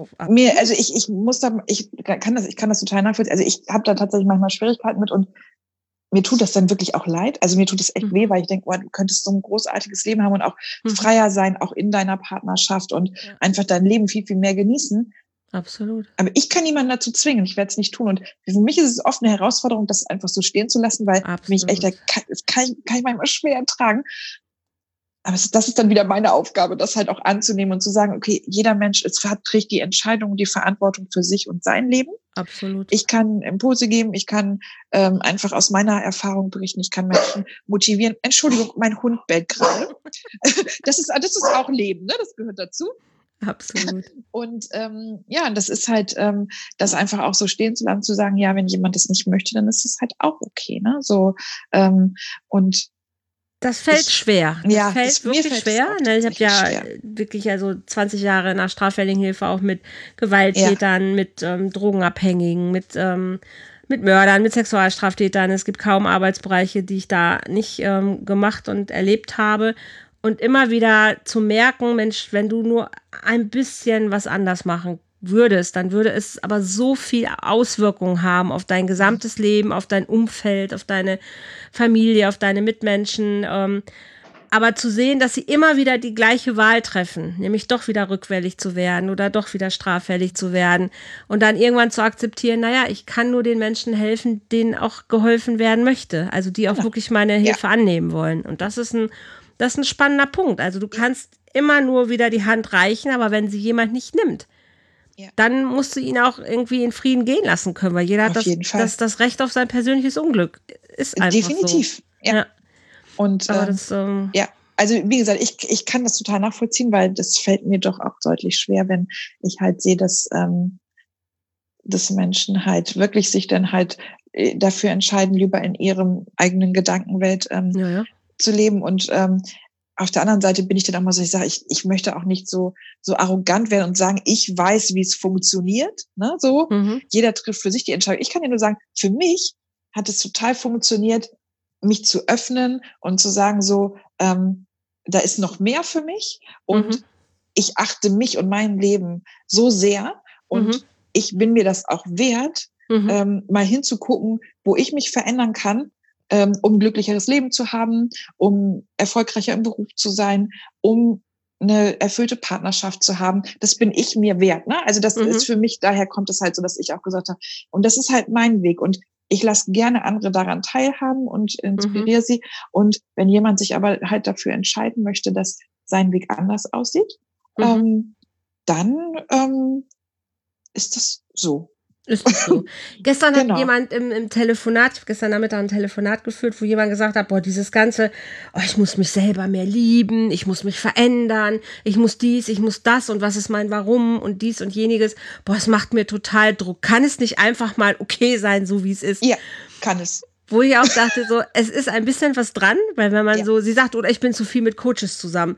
ich kann das total nachvollziehen. Also ich habe da tatsächlich manchmal Schwierigkeiten mit und mir tut das dann wirklich auch leid. Also mir tut es echt weh, weil ich denke, du könntest so ein großartiges Leben haben und auch freier sein, auch in deiner Partnerschaft und einfach dein Leben viel, viel mehr genießen. Absolut. Aber ich kann niemanden dazu zwingen. Ich werde es nicht tun. Und für mich ist es oft eine Herausforderung, das einfach so stehen zu lassen, weil mich echt, das kann ich manchmal schwer ertragen. Aber das ist dann wieder meine Aufgabe, das halt auch anzunehmen und zu sagen, okay, jeder Mensch trägt die Entscheidung, die Verantwortung für sich und sein Leben. Absolut. Ich kann Impulse geben, ich kann einfach aus meiner Erfahrung berichten, ich kann Menschen motivieren. Entschuldigung, mein Hund bellt gerade. Das ist auch Leben, ne? Das gehört dazu. Absolut. Und das ist halt, das einfach auch so stehen zu lassen, zu sagen, ja, wenn jemand das nicht möchte, dann ist es halt auch okay, ne? So und das fällt schwer. Das fällt wirklich schwer. Ich habe ja schwer. wirklich 20 Jahre nach straffälligen Hilfe auch mit Gewalttätern, mit Drogenabhängigen, mit Mördern, mit Sexualstraftätern. Es gibt kaum Arbeitsbereiche, die ich da nicht gemacht und erlebt habe. Und immer wieder zu merken, Mensch, wenn du nur ein bisschen was anders machen würdest, dann würde es aber so viel Auswirkungen haben auf dein gesamtes Leben, auf dein Umfeld, auf deine Familie, auf deine Mitmenschen. Aber zu sehen, dass sie immer wieder die gleiche Wahl treffen, nämlich doch wieder rückfällig zu werden oder doch wieder straffällig zu werden und dann irgendwann zu akzeptieren, naja, ich kann nur den Menschen helfen, denen auch geholfen werden möchte, also die auch wirklich meine Hilfe annehmen wollen. Und das ist ein spannender Punkt. Also du kannst immer nur wieder die Hand reichen, aber wenn sie jemand nicht nimmt, dann musst du ihn auch irgendwie in Frieden gehen lassen können, weil jeder hat das Recht auf sein persönliches Unglück. Ist einfach definitiv. So. Ja. Und also wie gesagt, ich kann das total nachvollziehen, weil das fällt mir doch auch deutlich schwer, wenn ich halt sehe, dass Menschen halt wirklich sich dann halt dafür entscheiden, lieber in ihrem eigenen Gedankenwelt zu leben. Und auf der anderen Seite bin ich dann auch mal so, ich sage, ich möchte auch nicht so arrogant werden und sagen, ich weiß, wie es funktioniert. Ne? So, jeder trifft für sich die Entscheidung. Ich kann dir nur sagen, für mich hat es total funktioniert, mich zu öffnen und zu sagen, so, da ist noch mehr für mich und ich achte mich und mein Leben so sehr und ich bin mir das auch wert, mal hinzugucken, wo ich mich verändern kann, um ein glücklicheres Leben zu haben, um erfolgreicher im Beruf zu sein, um eine erfüllte Partnerschaft zu haben. Das bin ich mir wert. Ne? Also das ist für mich, daher kommt es halt so, dass ich auch gesagt habe, und das ist halt mein Weg. Und ich lasse gerne andere daran teilhaben und inspiriere sie. Und wenn jemand sich aber halt dafür entscheiden möchte, dass sein Weg anders aussieht, dann ist das so. Ist es so. Gestern hat Genau. jemand im Telefonat, gestern Nachmittag ein Telefonat geführt, wo jemand gesagt hat, boah, dieses ganze, ich muss mich selber mehr lieben, ich muss mich verändern, ich muss dies, ich muss das und was ist mein Warum und dies und jeniges. Boah, es macht mir total Druck. Kann es nicht einfach mal okay sein, so wie es ist? Ja, kann es. Wo ich auch dachte, so, es ist ein bisschen was dran, weil wenn man sie sagt, oder ich bin zu viel mit Coaches zusammen,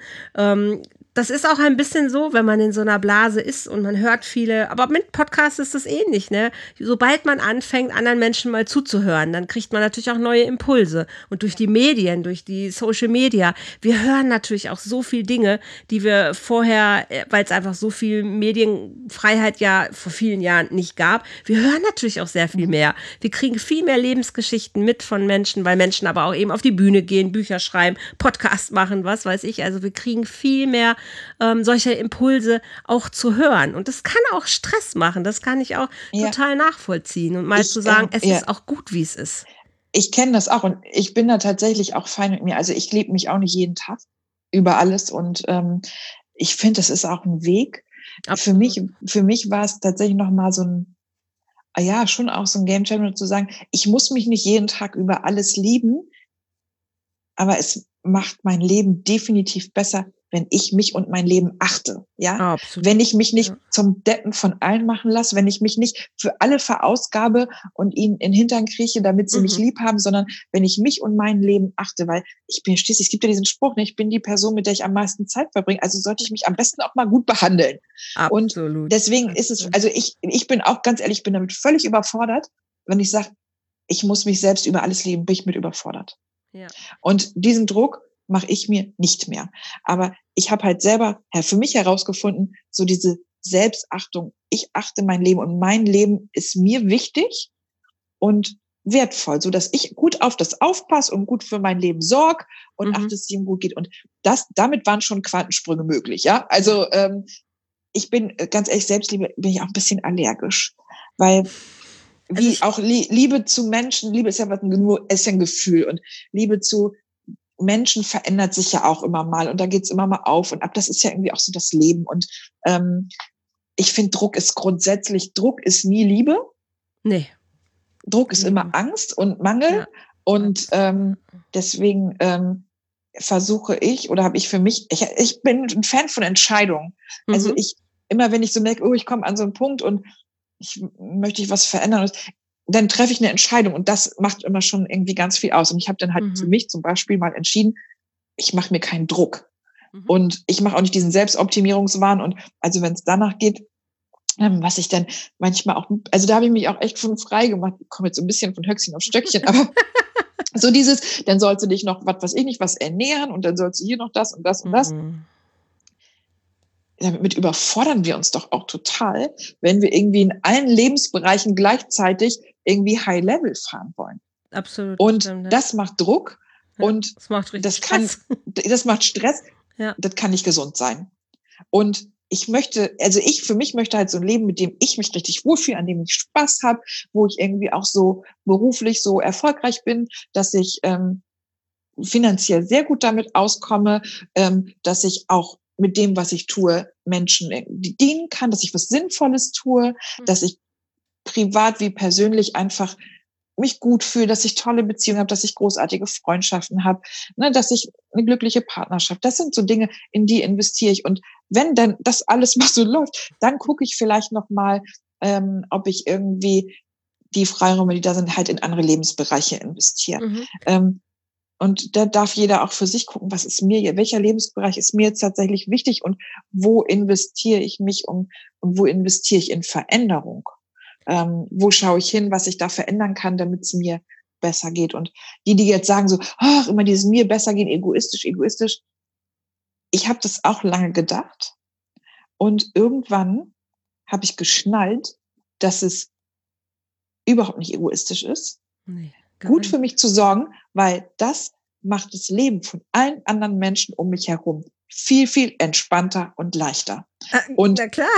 das ist auch ein bisschen so, wenn man in so einer Blase ist und man hört viele, aber mit Podcasts ist das ähnlich, ne? Sobald man anfängt, anderen Menschen mal zuzuhören, dann kriegt man natürlich auch neue Impulse. Und durch die Medien, durch die Social Media, wir hören natürlich auch so viel Dinge, die wir vorher, weil es einfach so viel Medienfreiheit ja vor vielen Jahren nicht gab, wir hören natürlich auch sehr viel mehr. Wir kriegen viel mehr Lebensgeschichten mit von Menschen, weil Menschen aber auch eben auf die Bühne gehen, Bücher schreiben, Podcast machen, was weiß ich. Also wir kriegen viel mehr solche Impulse auch zu hören. Und das kann auch Stress machen. Das kann ich auch total nachvollziehen. Und mal zu sagen, es ist auch gut, wie es ist. Ich kenne das auch und ich bin da tatsächlich auch fein mit mir. Also ich liebe mich auch nicht jeden Tag über alles und ich finde, das ist auch ein Weg. Für mich war es tatsächlich nochmal so ein, schon auch so ein Gamechanger zu sagen, ich muss mich nicht jeden Tag über alles lieben, aber es macht mein Leben definitiv besser, wenn ich mich und mein Leben achte, ja? Absolut. Wenn ich mich nicht zum Deppen von allen machen lasse, wenn ich mich nicht für alle verausgabe und ihnen in den Hintern krieche, damit sie mich lieb haben, sondern wenn ich mich und mein Leben achte, weil ich bin schließlich, es gibt ja diesen Spruch, ne, ich bin die Person, mit der ich am meisten Zeit verbringe, also sollte ich mich am besten auch mal gut behandeln. Absolut. Und deswegen ist es, also ich bin auch ganz ehrlich, ich bin damit völlig überfordert, wenn ich sage, ich muss mich selbst über alles lieben, bin ich mit überfordert. Ja. Und diesen Druck mache ich mir nicht mehr. Aber ich habe halt selber für mich herausgefunden, so diese Selbstachtung, ich achte mein Leben und mein Leben ist mir wichtig und wertvoll, so dass ich gut auf das aufpasse und gut für mein Leben sorge und achte, dass es ihm gut geht. Und damit waren schon Quantensprünge möglich, ja. Also ich bin ganz ehrlich, Selbstliebe bin ich auch ein bisschen allergisch, weil wie auch Liebe zu Menschen, Liebe ist ja ist ja ein Gefühl und Liebe zu Menschen verändert sich ja auch immer mal und da geht's immer mal auf und ab. Das ist ja irgendwie auch so das Leben und ich finde, Druck ist nie Liebe. Nee. Druck ist immer Angst und Mangel und deswegen versuche ich oder habe ich für mich, ich bin ein Fan von Entscheidungen. Also immer wenn ich so merke, ich komme an so einen Punkt und möchte was verändern, dann treffe ich eine Entscheidung und das macht immer schon irgendwie ganz viel aus. Und ich habe dann halt für mich zum Beispiel mal entschieden, ich mache mir keinen Druck. Und ich mache auch nicht diesen Selbstoptimierungswahn. Und also wenn es danach geht, was ich dann manchmal auch, also da habe ich mich auch echt von frei gemacht. Ich komme jetzt so ein bisschen von Höchstchen auf Stöckchen, aber so dann sollst du dich noch, was ernähren und dann sollst du hier noch das und das und das. Damit überfordern wir uns doch auch total, wenn wir irgendwie in allen Lebensbereichen gleichzeitig irgendwie High-Level fahren wollen. Absolut. Und das macht Druck und das macht Stress. Das macht Stress. Ja. Das kann nicht gesund sein. Und für mich möchte halt so ein Leben, mit dem ich mich richtig wohlfühle, an dem ich Spaß habe, wo ich irgendwie auch so beruflich so erfolgreich bin, dass ich finanziell sehr gut damit auskomme, dass ich auch mit dem, was ich tue, Menschen dienen kann, dass ich was Sinnvolles tue, dass ich privat wie persönlich einfach mich gut fühle, dass ich tolle Beziehungen habe, dass ich großartige Freundschaften habe, ne, dass ich eine glückliche Partnerschaft. Das sind so Dinge, in die investiere ich. Und wenn dann das alles mal so läuft, dann gucke ich vielleicht noch mal, ob ich irgendwie die Freiräume, die da sind, halt in andere Lebensbereiche investiere. Und da darf jeder auch für sich gucken, welcher Lebensbereich ist mir jetzt tatsächlich wichtig und wo investiere ich mich und wo investiere ich in Veränderung? Wo schaue ich hin, was ich da verändern kann, damit es mir besser geht? Und die jetzt sagen so, immer dieses mir besser gehen, egoistisch. Ich habe das auch lange gedacht und irgendwann habe ich geschnallt, dass es überhaupt nicht egoistisch ist. Nee. Gut für mich zu sorgen, weil das macht das Leben von allen anderen Menschen um mich herum viel, viel entspannter und leichter. Na klar.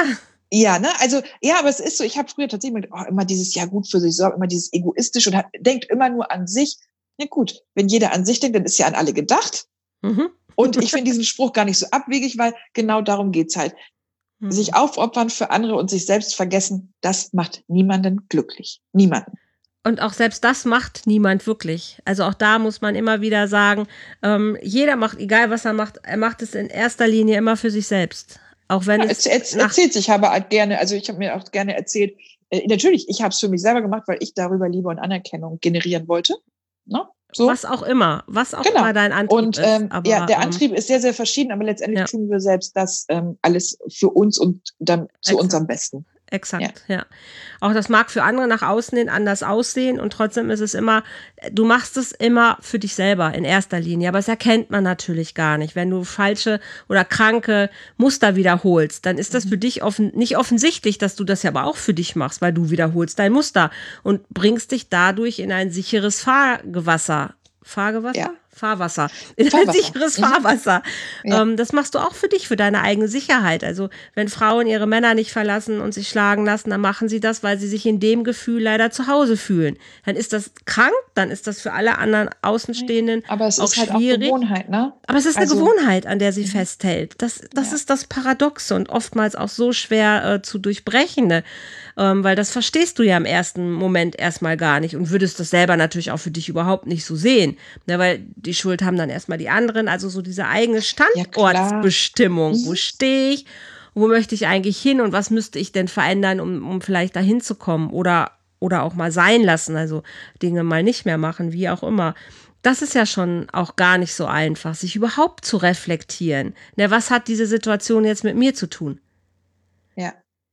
Ja, ne, also, ja, aber es ist so, ich habe früher tatsächlich immer dieses, ja, gut für sich sorgen, immer dieses egoistisch und denkt immer nur an sich. Ja gut, wenn jeder an sich denkt, dann ist ja an alle gedacht. Mhm. Und ich finde diesen Spruch gar nicht so abwegig, weil genau darum geht's halt. Sich aufopfern für andere und sich selbst vergessen, das macht niemanden glücklich. Niemanden. Und auch selbst das macht niemand wirklich. Also auch da muss man immer wieder sagen, jeder macht, egal was er macht es in erster Linie immer für sich selbst. Auch wenn erzählt sich aber halt gerne, also ich habe mir auch gerne erzählt, natürlich, ich habe es für mich selber gemacht, weil ich darüber Liebe und Anerkennung generieren wollte. Ne? So. Was auch immer dein Antrieb und, ist. Aber, ja, der Antrieb ist sehr, sehr verschieden, aber letztendlich tun wir selbst das alles für uns und dann zu unserem Besten. Exakt, ja. Auch das mag für andere nach außen hin anders aussehen und trotzdem ist es immer, du machst es immer für dich selber in erster Linie, aber das erkennt man natürlich gar nicht. Wenn du falsche oder kranke Muster wiederholst, dann ist das für dich nicht offensichtlich, dass du das ja aber auch für dich machst, weil du wiederholst dein Muster und bringst dich dadurch in ein sicheres Fahrwasser. Ja. Fahrwasser. In ein sicheres Fahrwasser. Ja. Das machst du auch für dich, für deine eigene Sicherheit. Also wenn Frauen ihre Männer nicht verlassen und sich schlagen lassen, dann machen sie das, weil sie sich in dem Gefühl leider zu Hause fühlen. Dann ist das krank, dann ist das für alle anderen Außenstehenden aber es auch ist halt schwierig. Auch Gewohnheit, ne? Aber es ist eine Gewohnheit, an der sie festhält. Das ist das Paradoxe und oftmals auch so schwer zu durchbrechende. Weil das verstehst du ja im ersten Moment erstmal gar nicht und würdest das selber natürlich auch für dich überhaupt nicht so sehen. Ne, weil die Schuld haben dann erstmal die anderen, also so diese eigene Standortsbestimmung. Wo stehe ich? Wo möchte ich eigentlich hin und was müsste ich denn verändern, um vielleicht dahin zu kommen oder auch mal sein lassen, also Dinge mal nicht mehr machen, wie auch immer. Das ist ja schon auch gar nicht so einfach, sich überhaupt zu reflektieren. Ne, was hat diese Situation jetzt mit mir zu tun? Ja.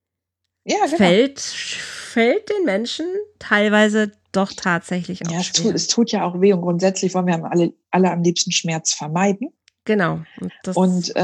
Ja, genau. Fällt den Menschen teilweise doch tatsächlich auch schwer. Es tut ja auch weh und grundsätzlich wollen wir alle am liebsten Schmerz vermeiden. Genau. Das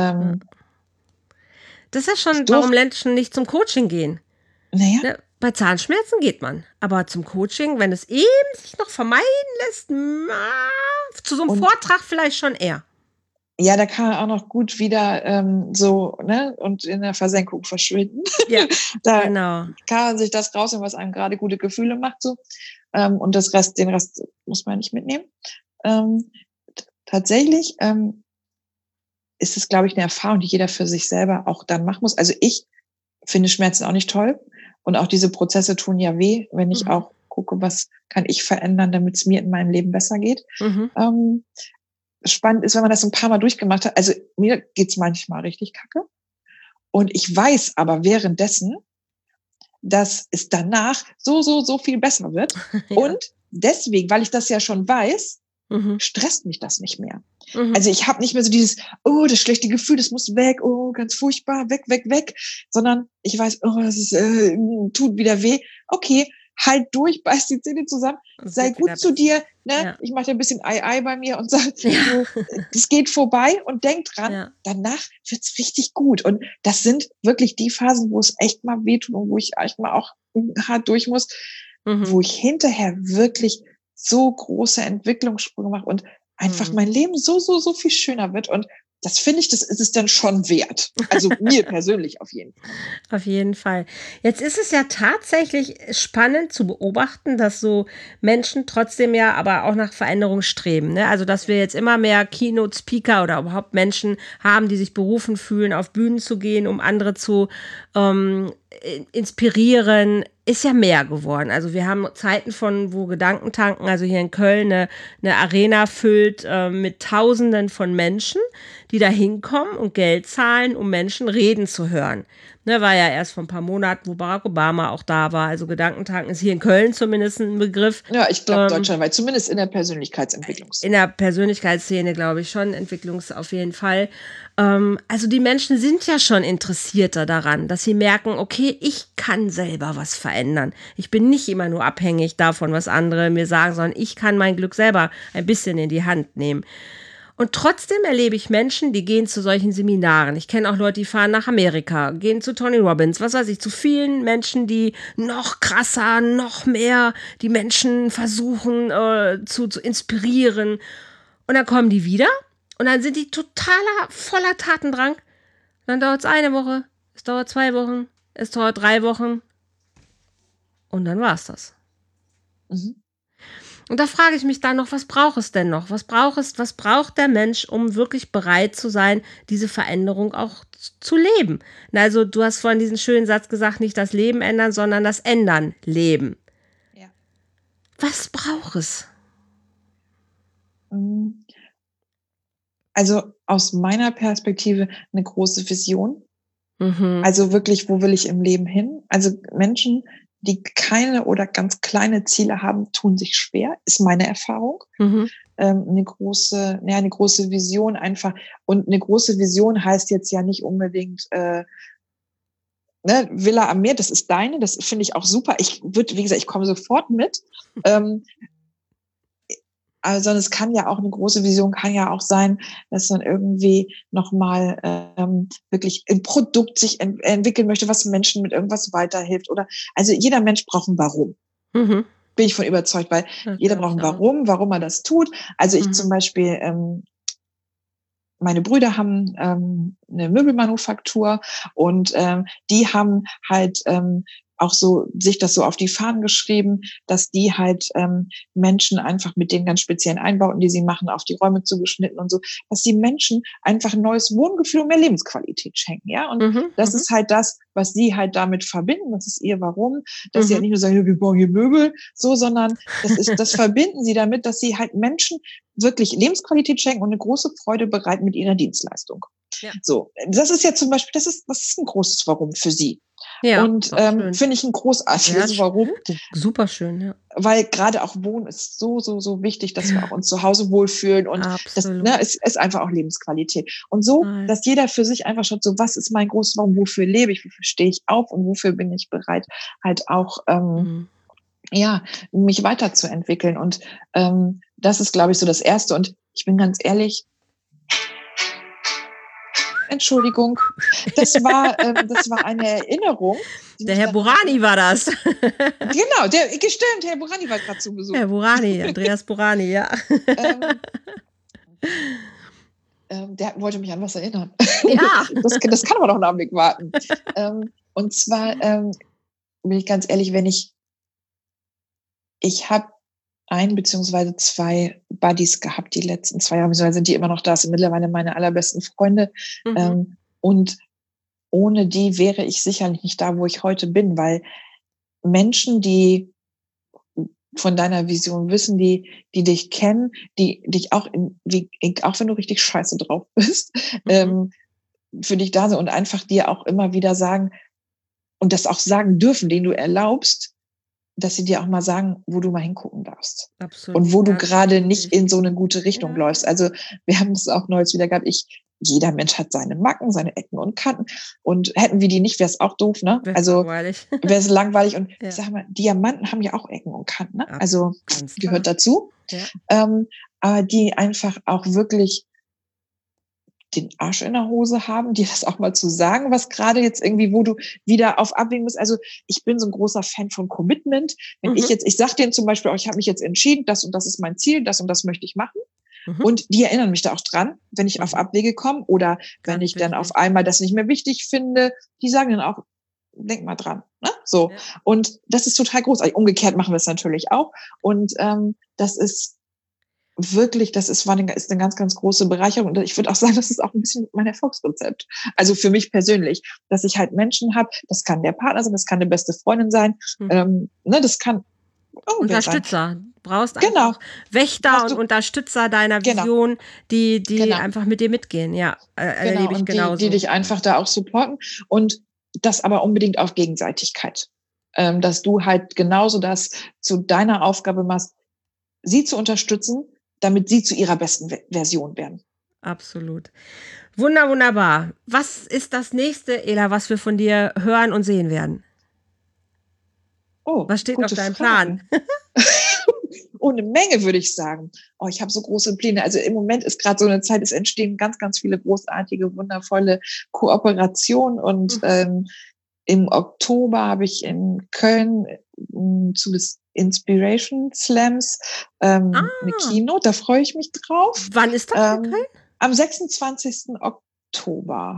ist ja schon, warum Menschen nicht zum Coaching gehen. Naja. Ne, bei Zahnschmerzen geht man, aber zum Coaching, wenn es eben sich noch vermeiden lässt, zu so einem Vortrag vielleicht schon eher. Ja, da kann er auch noch gut wieder ne, und in der Versenkung verschwinden. Ja, da genau. kann man sich das rausnehmen, was einem gerade gute Gefühle macht, so. Und den Rest muss man nicht mitnehmen. Tatsächlich ist es, glaube ich, eine Erfahrung, die jeder für sich selber auch dann machen muss. Also ich finde Schmerzen auch nicht toll. Und auch diese Prozesse tun ja weh, wenn ich auch gucke, was kann ich verändern, damit es mir in meinem Leben besser geht. Spannend ist, wenn man das ein paar Mal durchgemacht hat. Also mir geht's manchmal richtig kacke. Und ich weiß aber währenddessen, dass es danach so viel besser wird. Ja. Und deswegen, weil ich das ja schon weiß, stresst mich das nicht mehr. Also ich habe nicht mehr so dieses, oh, das schlechte Gefühl, das muss weg, oh, ganz furchtbar, weg, sondern ich weiß, oh, das ist, tut wieder weh. Okay, halt durch, beiß die Zähne zusammen, sei gut zu dir, ne? Ja. Ich mache da ein bisschen Ei bei mir und sage, es geht vorbei und denk dran, danach wird's richtig gut. Und das sind wirklich die Phasen, wo es echt mal wehtut und wo ich echt mal auch hart durch muss, wo ich hinterher wirklich so große Entwicklungssprünge mache und einfach mein Leben so viel schöner wird. Und das finde ich, das ist es dann schon wert. Also mir persönlich auf jeden Fall. Auf jeden Fall. Jetzt ist es ja tatsächlich spannend zu beobachten, dass so Menschen trotzdem ja aber auch nach Veränderung streben. Ne? Also dass wir jetzt immer mehr Keynote-Speaker oder überhaupt Menschen haben, die sich berufen fühlen, auf Bühnen zu gehen, um andere zu inspirieren, ist ja mehr geworden. Also wir haben Zeiten wo Gedankentanken, also hier in Köln eine Arena füllt mit Tausenden von Menschen, die da hinkommen und Geld zahlen, um Menschen reden zu hören. Ne, war ja erst vor ein paar Monaten, wo Barack Obama auch da war. Also Gedankentanken ist hier in Köln zumindest ein Begriff. Ja, ich glaube deutschlandweit, zumindest in der Persönlichkeitsentwicklungsszene. In der Persönlichkeitsszene glaube ich schon, auf jeden Fall. Also die Menschen sind ja schon interessierter daran, dass sie merken, okay, ich kann selber was verändern. Ich bin nicht immer nur abhängig davon, was andere mir sagen, sondern ich kann mein Glück selber ein bisschen in die Hand nehmen. Und trotzdem erlebe ich Menschen, die gehen zu solchen Seminaren. Ich kenne auch Leute, die fahren nach Amerika, gehen zu Tony Robbins, was weiß ich, zu vielen Menschen, die noch krasser, noch mehr die Menschen versuchen zu inspirieren. Und dann kommen die wieder und dann sind die voller Tatendrang. Dann dauert es eine Woche, es dauert 2 Wochen, es dauert 3 Wochen und dann war es das. Mhm. Und da frage ich mich dann noch, was braucht es denn noch? Was braucht der Mensch, um wirklich bereit zu sein, diese Veränderung auch zu leben? Also du hast vorhin diesen schönen Satz gesagt, nicht das Leben ändern, sondern das Ändern leben. Ja. Was braucht es? Also aus meiner Perspektive eine große Vision. Mhm. Also wirklich, wo will ich im Leben hin? Also Menschen, die keine oder ganz kleine Ziele haben, tun sich schwer, ist meine Erfahrung. Mhm. Eine große Vision einfach. Und eine große Vision heißt jetzt ja nicht unbedingt Villa am Meer, das ist deine, das finde ich auch super. Wie gesagt, ich komme sofort mit. Also es kann ja auch eine große Vision, kann ja auch sein, dass man irgendwie nochmal wirklich ein Produkt sich entwickeln möchte, was Menschen mit irgendwas weiterhilft. Also jeder Mensch braucht ein Warum. Mhm. Bin ich von überzeugt, weil jeder braucht ein warum er das tut. Also ich zum Beispiel, meine Brüder haben eine Möbelmanufaktur und die haben halt auch so sich das so auf die Fahnen geschrieben, dass die halt Menschen einfach mit den ganz speziellen Einbauten, die sie machen, auf die Räume zugeschnitten und so, dass die Menschen einfach ein neues Wohngefühl und mehr Lebensqualität schenken, ja. Und das ist halt das, was sie halt damit verbinden. Das ist ihr Warum, dass sie halt nicht nur sagen, wir bauen hier Möbel, so, sondern das verbinden sie damit, dass sie halt Menschen wirklich Lebensqualität schenken und eine große Freude bereiten mit ihrer Dienstleistung. Ja. So, das ist ja zum Beispiel, das ist ein großes Warum für sie. Ja, und finde ich ein großartiges Warum. Super schön, ja. Weil gerade auch Wohnen ist so wichtig, dass wir auch uns zu Hause wohlfühlen und es ist einfach auch Lebensqualität. Und so, dass jeder für sich einfach schaut, so was ist mein großes Warum, wofür lebe ich, wofür stehe ich auf und wofür bin ich bereit, halt auch mich weiterzuentwickeln. Und das ist, glaube ich, so das Erste. Und ich bin ganz ehrlich, Entschuldigung, das war eine Erinnerung. Der Herr Burani war das. Genau, stimmt, Herr Burani war gerade zu Besuch. Herr Burani, Andreas Burani, ja. Der wollte mich an was erinnern. Ja. Das kann aber noch einen Augenblick warten. Und zwar bin ich ganz ehrlich, ich habe 1 beziehungsweise 2 Buddies gehabt die letzten 2 Jahre, beziehungsweise sind die immer noch da, sind mittlerweile meine allerbesten Freunde. Und ohne die wäre ich sicherlich nicht da, wo ich heute bin, weil Menschen, die von deiner Vision wissen, die dich kennen, die dich auch auch wenn du richtig scheiße drauf bist, für dich da sind und einfach dir auch immer wieder sagen und das auch sagen dürfen, den du erlaubst, dass sie dir auch mal sagen, wo du mal hingucken darfst. Absolut. Und wo du gerade nicht in so eine gute Richtung läufst. Also wir haben es auch neulich wieder gehabt, jeder Mensch hat seine Macken, seine Ecken und Kanten. Und hätten wir die nicht, wäre es auch doof, ne? Wäre es langweilig. Und ich sag mal, Diamanten haben ja auch Ecken und Kanten, ne? Also gehört dazu. Ja. Aber die einfach auch wirklich den Arsch in der Hose haben, dir das auch mal zu sagen, was gerade jetzt irgendwie, wo du wieder auf abwägen musst. Also ich bin so ein großer Fan von Commitment. Wenn ich sag denen zum Beispiel, ich habe mich jetzt entschieden, das und das ist mein Ziel, das und das möchte ich machen. Und die erinnern mich da auch dran, wenn ich auf Abwege komme oder wenn ich dann auf einmal das nicht mehr wichtig finde. Die sagen dann auch, denk mal dran. Ne? So. Ja. Und das ist total großartig. Umgekehrt machen wir es natürlich auch. Und das ist wirklich, ist eine ganz, ganz große Bereicherung. Und ich würde auch sagen, das ist auch ein bisschen mein Erfolgsrezept. Also für mich persönlich, dass ich halt Menschen habe, das kann der Partner sein, das kann eine beste Freundin sein, das kann Unterstützer. Du brauchst einfach Wächter und Unterstützer deiner Vision, die einfach mit dir mitgehen. Ja, erlebe ich genauso. Die dich einfach da auch supporten und das aber unbedingt auf Gegenseitigkeit. Dass du halt genauso das zu deiner Aufgabe machst, sie zu unterstützen, damit sie zu ihrer besten Version werden. Absolut. Wunderbar. Was ist das nächste, Ela, was wir von dir hören und sehen werden? Was steht auf deinem Plan? Eine Menge, würde ich sagen. Ich habe so große Pläne. Also im Moment ist gerade so eine Zeit, es entstehen ganz, ganz viele großartige, wundervolle Kooperationen. Und im Oktober habe ich in Köln zu des Inspiration Slams eine Keynote. Da freue ich mich drauf. Wann ist das in Köln? Am 26. Oktober.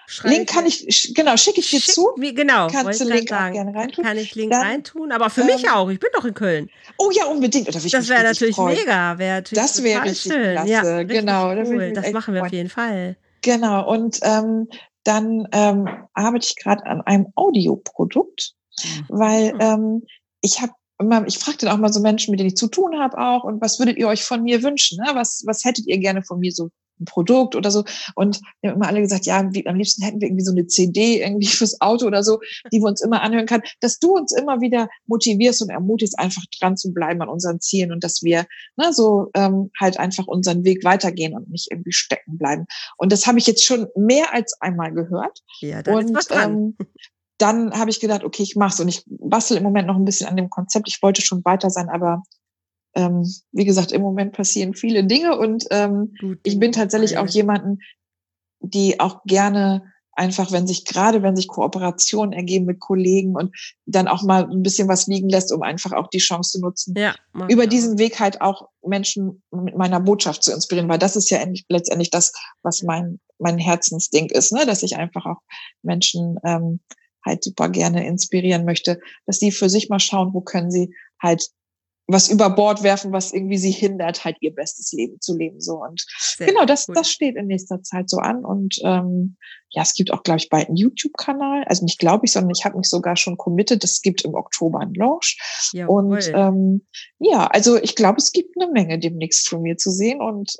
Link kann ich, genau, schicke ich dir zu. Genau. Kannst du Link auch gerne reintun. Kann ich Link reintun, aber für mich auch. Ich bin doch in Köln. Oh ja, unbedingt. Das wäre natürlich mega. Das wäre richtig schön. Klasse. Ja, richtig genau. Cool. Das machen wir auf jeden Fall. Genau. Und dann arbeite ich gerade an einem Audioprodukt, weil ich frage dann auch mal so Menschen, mit denen ich zu tun habe auch, und was würdet ihr euch von mir wünschen? Ne? Was hättet ihr gerne von mir, so ein Produkt oder so? Und wir haben immer alle gesagt, ja, am liebsten hätten wir irgendwie so eine CD irgendwie fürs Auto oder so, die wir uns immer anhören können, dass du uns immer wieder motivierst und ermutigst, einfach dran zu bleiben an unseren Zielen und dass wir halt einfach unseren Weg weitergehen und nicht irgendwie stecken bleiben. Und das habe ich jetzt schon mehr als einmal gehört. Ja, da ist was dran. Dann habe ich gedacht, okay, ich mach's, und ich bastel im Moment noch ein bisschen an dem Konzept. Ich wollte schon weiter sein, aber wie gesagt, im Moment passieren viele Dinge, und ich bin tatsächlich auch jemanden, die auch gerne einfach, wenn sich Kooperationen ergeben mit Kollegen und dann auch mal ein bisschen was liegen lässt, um einfach auch die Chance zu nutzen, über diesen Weg halt auch Menschen mit meiner Botschaft zu inspirieren, weil das ist ja letztendlich das, was mein Herzensding ist, ne? Dass ich einfach auch Menschen halt super gerne inspirieren möchte, dass die für sich mal schauen, wo können sie halt was über Bord werfen, was irgendwie sie hindert, halt ihr bestes Leben zu leben, so. Und genau, das steht in nächster Zeit so an. Und es gibt auch, glaube ich, bald einen YouTube-Kanal. Also nicht glaube ich, sondern ich habe mich sogar schon committed. Es gibt im Oktober einen Launch. Jawohl. Und also ich glaube, es gibt eine Menge demnächst von mir zu sehen. Und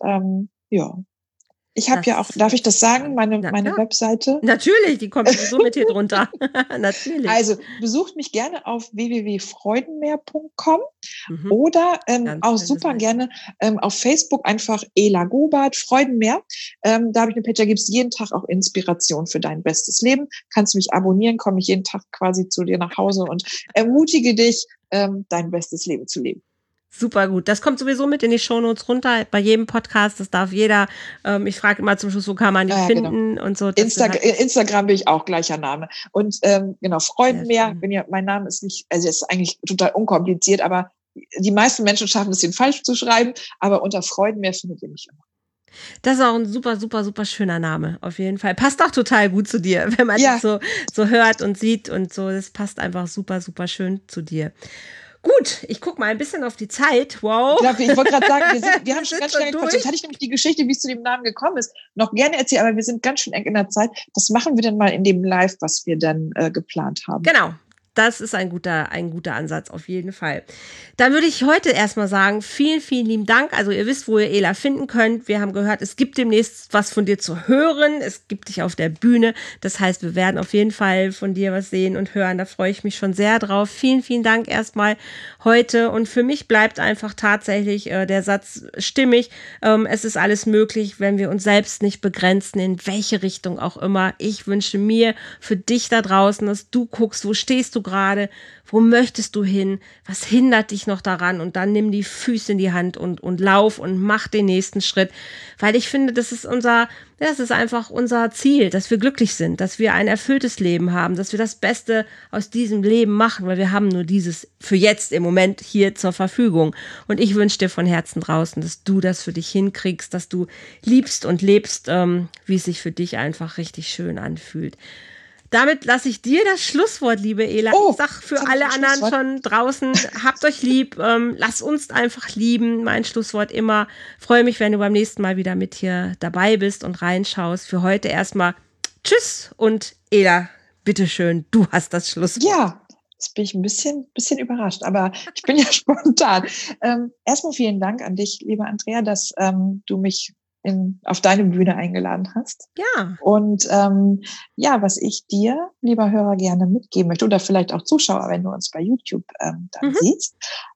ich habe ja auch, darf ich das sagen, meine Webseite? Natürlich, die kommt sowieso mit hier drunter. Natürlich. Also besucht mich gerne auf www.freudenmeer.com oder auch super gerne auf Facebook einfach Ela Gobart, Freudenmeer. Da habe ich eine Page, da gibt es jeden Tag auch Inspiration für dein bestes Leben. Kannst mich abonnieren, komme ich jeden Tag quasi zu dir nach Hause und ermutige dich, dein bestes Leben zu leben. Super gut. Das kommt sowieso mit in die Shownotes runter. Bei jedem Podcast, das darf jeder. Ich frage immer zum Schluss, wo kann man die finden und so. Instagram bin ich auch, gleicher Name. Und Freudenmeer, mein Name ist nicht, also ist eigentlich total unkompliziert, aber die meisten Menschen schaffen es, den falsch zu schreiben, aber unter Freudenmeer findet ihr mich immer. Das ist auch ein super, super, super schöner Name, auf jeden Fall. Passt auch total gut zu dir, wenn man das so hört und sieht und so. Das passt einfach super, super schön zu dir. Gut, ich gucke mal ein bisschen auf die Zeit. Wow. Ja, ich wollte gerade sagen, wir haben schon ganz schnell gequatscht. Jetzt hatte ich nämlich die Geschichte, wie es zu dem Namen gekommen ist, noch gerne erzählen, aber wir sind ganz schön eng in der Zeit. Das machen wir dann mal in dem Live, was wir dann geplant haben. Genau. Das ist ein guter Ansatz, auf jeden Fall. Dann würde ich heute erstmal sagen, vielen, vielen lieben Dank. Also ihr wisst, wo ihr Ela finden könnt. Wir haben gehört, es gibt demnächst was von dir zu hören. Es gibt dich auf der Bühne. Das heißt, wir werden auf jeden Fall von dir was sehen und hören. Da freue ich mich schon sehr drauf. Vielen, vielen Dank erstmal heute. Und für mich bleibt einfach tatsächlich der Satz stimmig. Es ist alles möglich, wenn wir uns selbst nicht begrenzen, in welche Richtung auch immer. Ich wünsche mir für dich da draußen, dass du guckst, wo stehst du gerade, wo möchtest du hin, was hindert dich noch daran, und dann nimm die Füße in die Hand und lauf und mach den nächsten Schritt, weil ich finde, das ist einfach unser Ziel, dass wir glücklich sind, dass wir ein erfülltes Leben haben, dass wir das Beste aus diesem Leben machen, weil wir haben nur dieses für jetzt im Moment hier zur Verfügung, und ich wünsche dir von Herzen draußen, dass du das für dich hinkriegst, dass du liebst und lebst, wie es sich für dich einfach richtig schön anfühlt. Damit lasse ich dir das Schlusswort, liebe Ela. Ich sag für alle anderen schon draußen, habt euch lieb, lasst uns einfach lieben. Mein Schlusswort immer. Freue mich, wenn du beim nächsten Mal wieder mit hier dabei bist und reinschaust. Für heute erstmal tschüss, und Ela, bitteschön, du hast das Schlusswort. Ja, jetzt bin ich ein bisschen überrascht, aber ich bin ja spontan. Erstmal vielen Dank an dich, liebe Andrea, dass du mich auf deine Bühne eingeladen hast. Ja. Und was ich dir, lieber Hörer, gerne mitgeben möchte, oder vielleicht auch Zuschauer, wenn du uns bei YouTube dann siehst,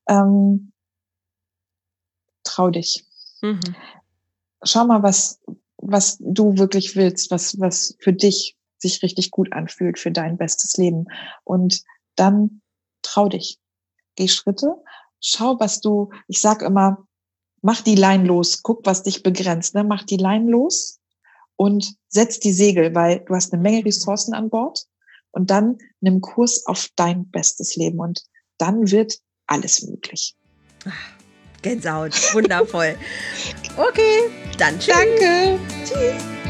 trau dich. Schau mal, was du wirklich willst, was für dich sich richtig gut anfühlt, für dein bestes Leben. Und dann trau dich. Geh Schritte, schau, ich sag immer, mach die Leine los, guck, was dich begrenzt, ne? Mach die Leine los und setz die Segel, weil du hast eine Menge Ressourcen an Bord, und dann nimm Kurs auf dein bestes Leben, und dann wird alles möglich. Gänsehaut, wundervoll. Okay, dann tschüss. Danke. Tschüss.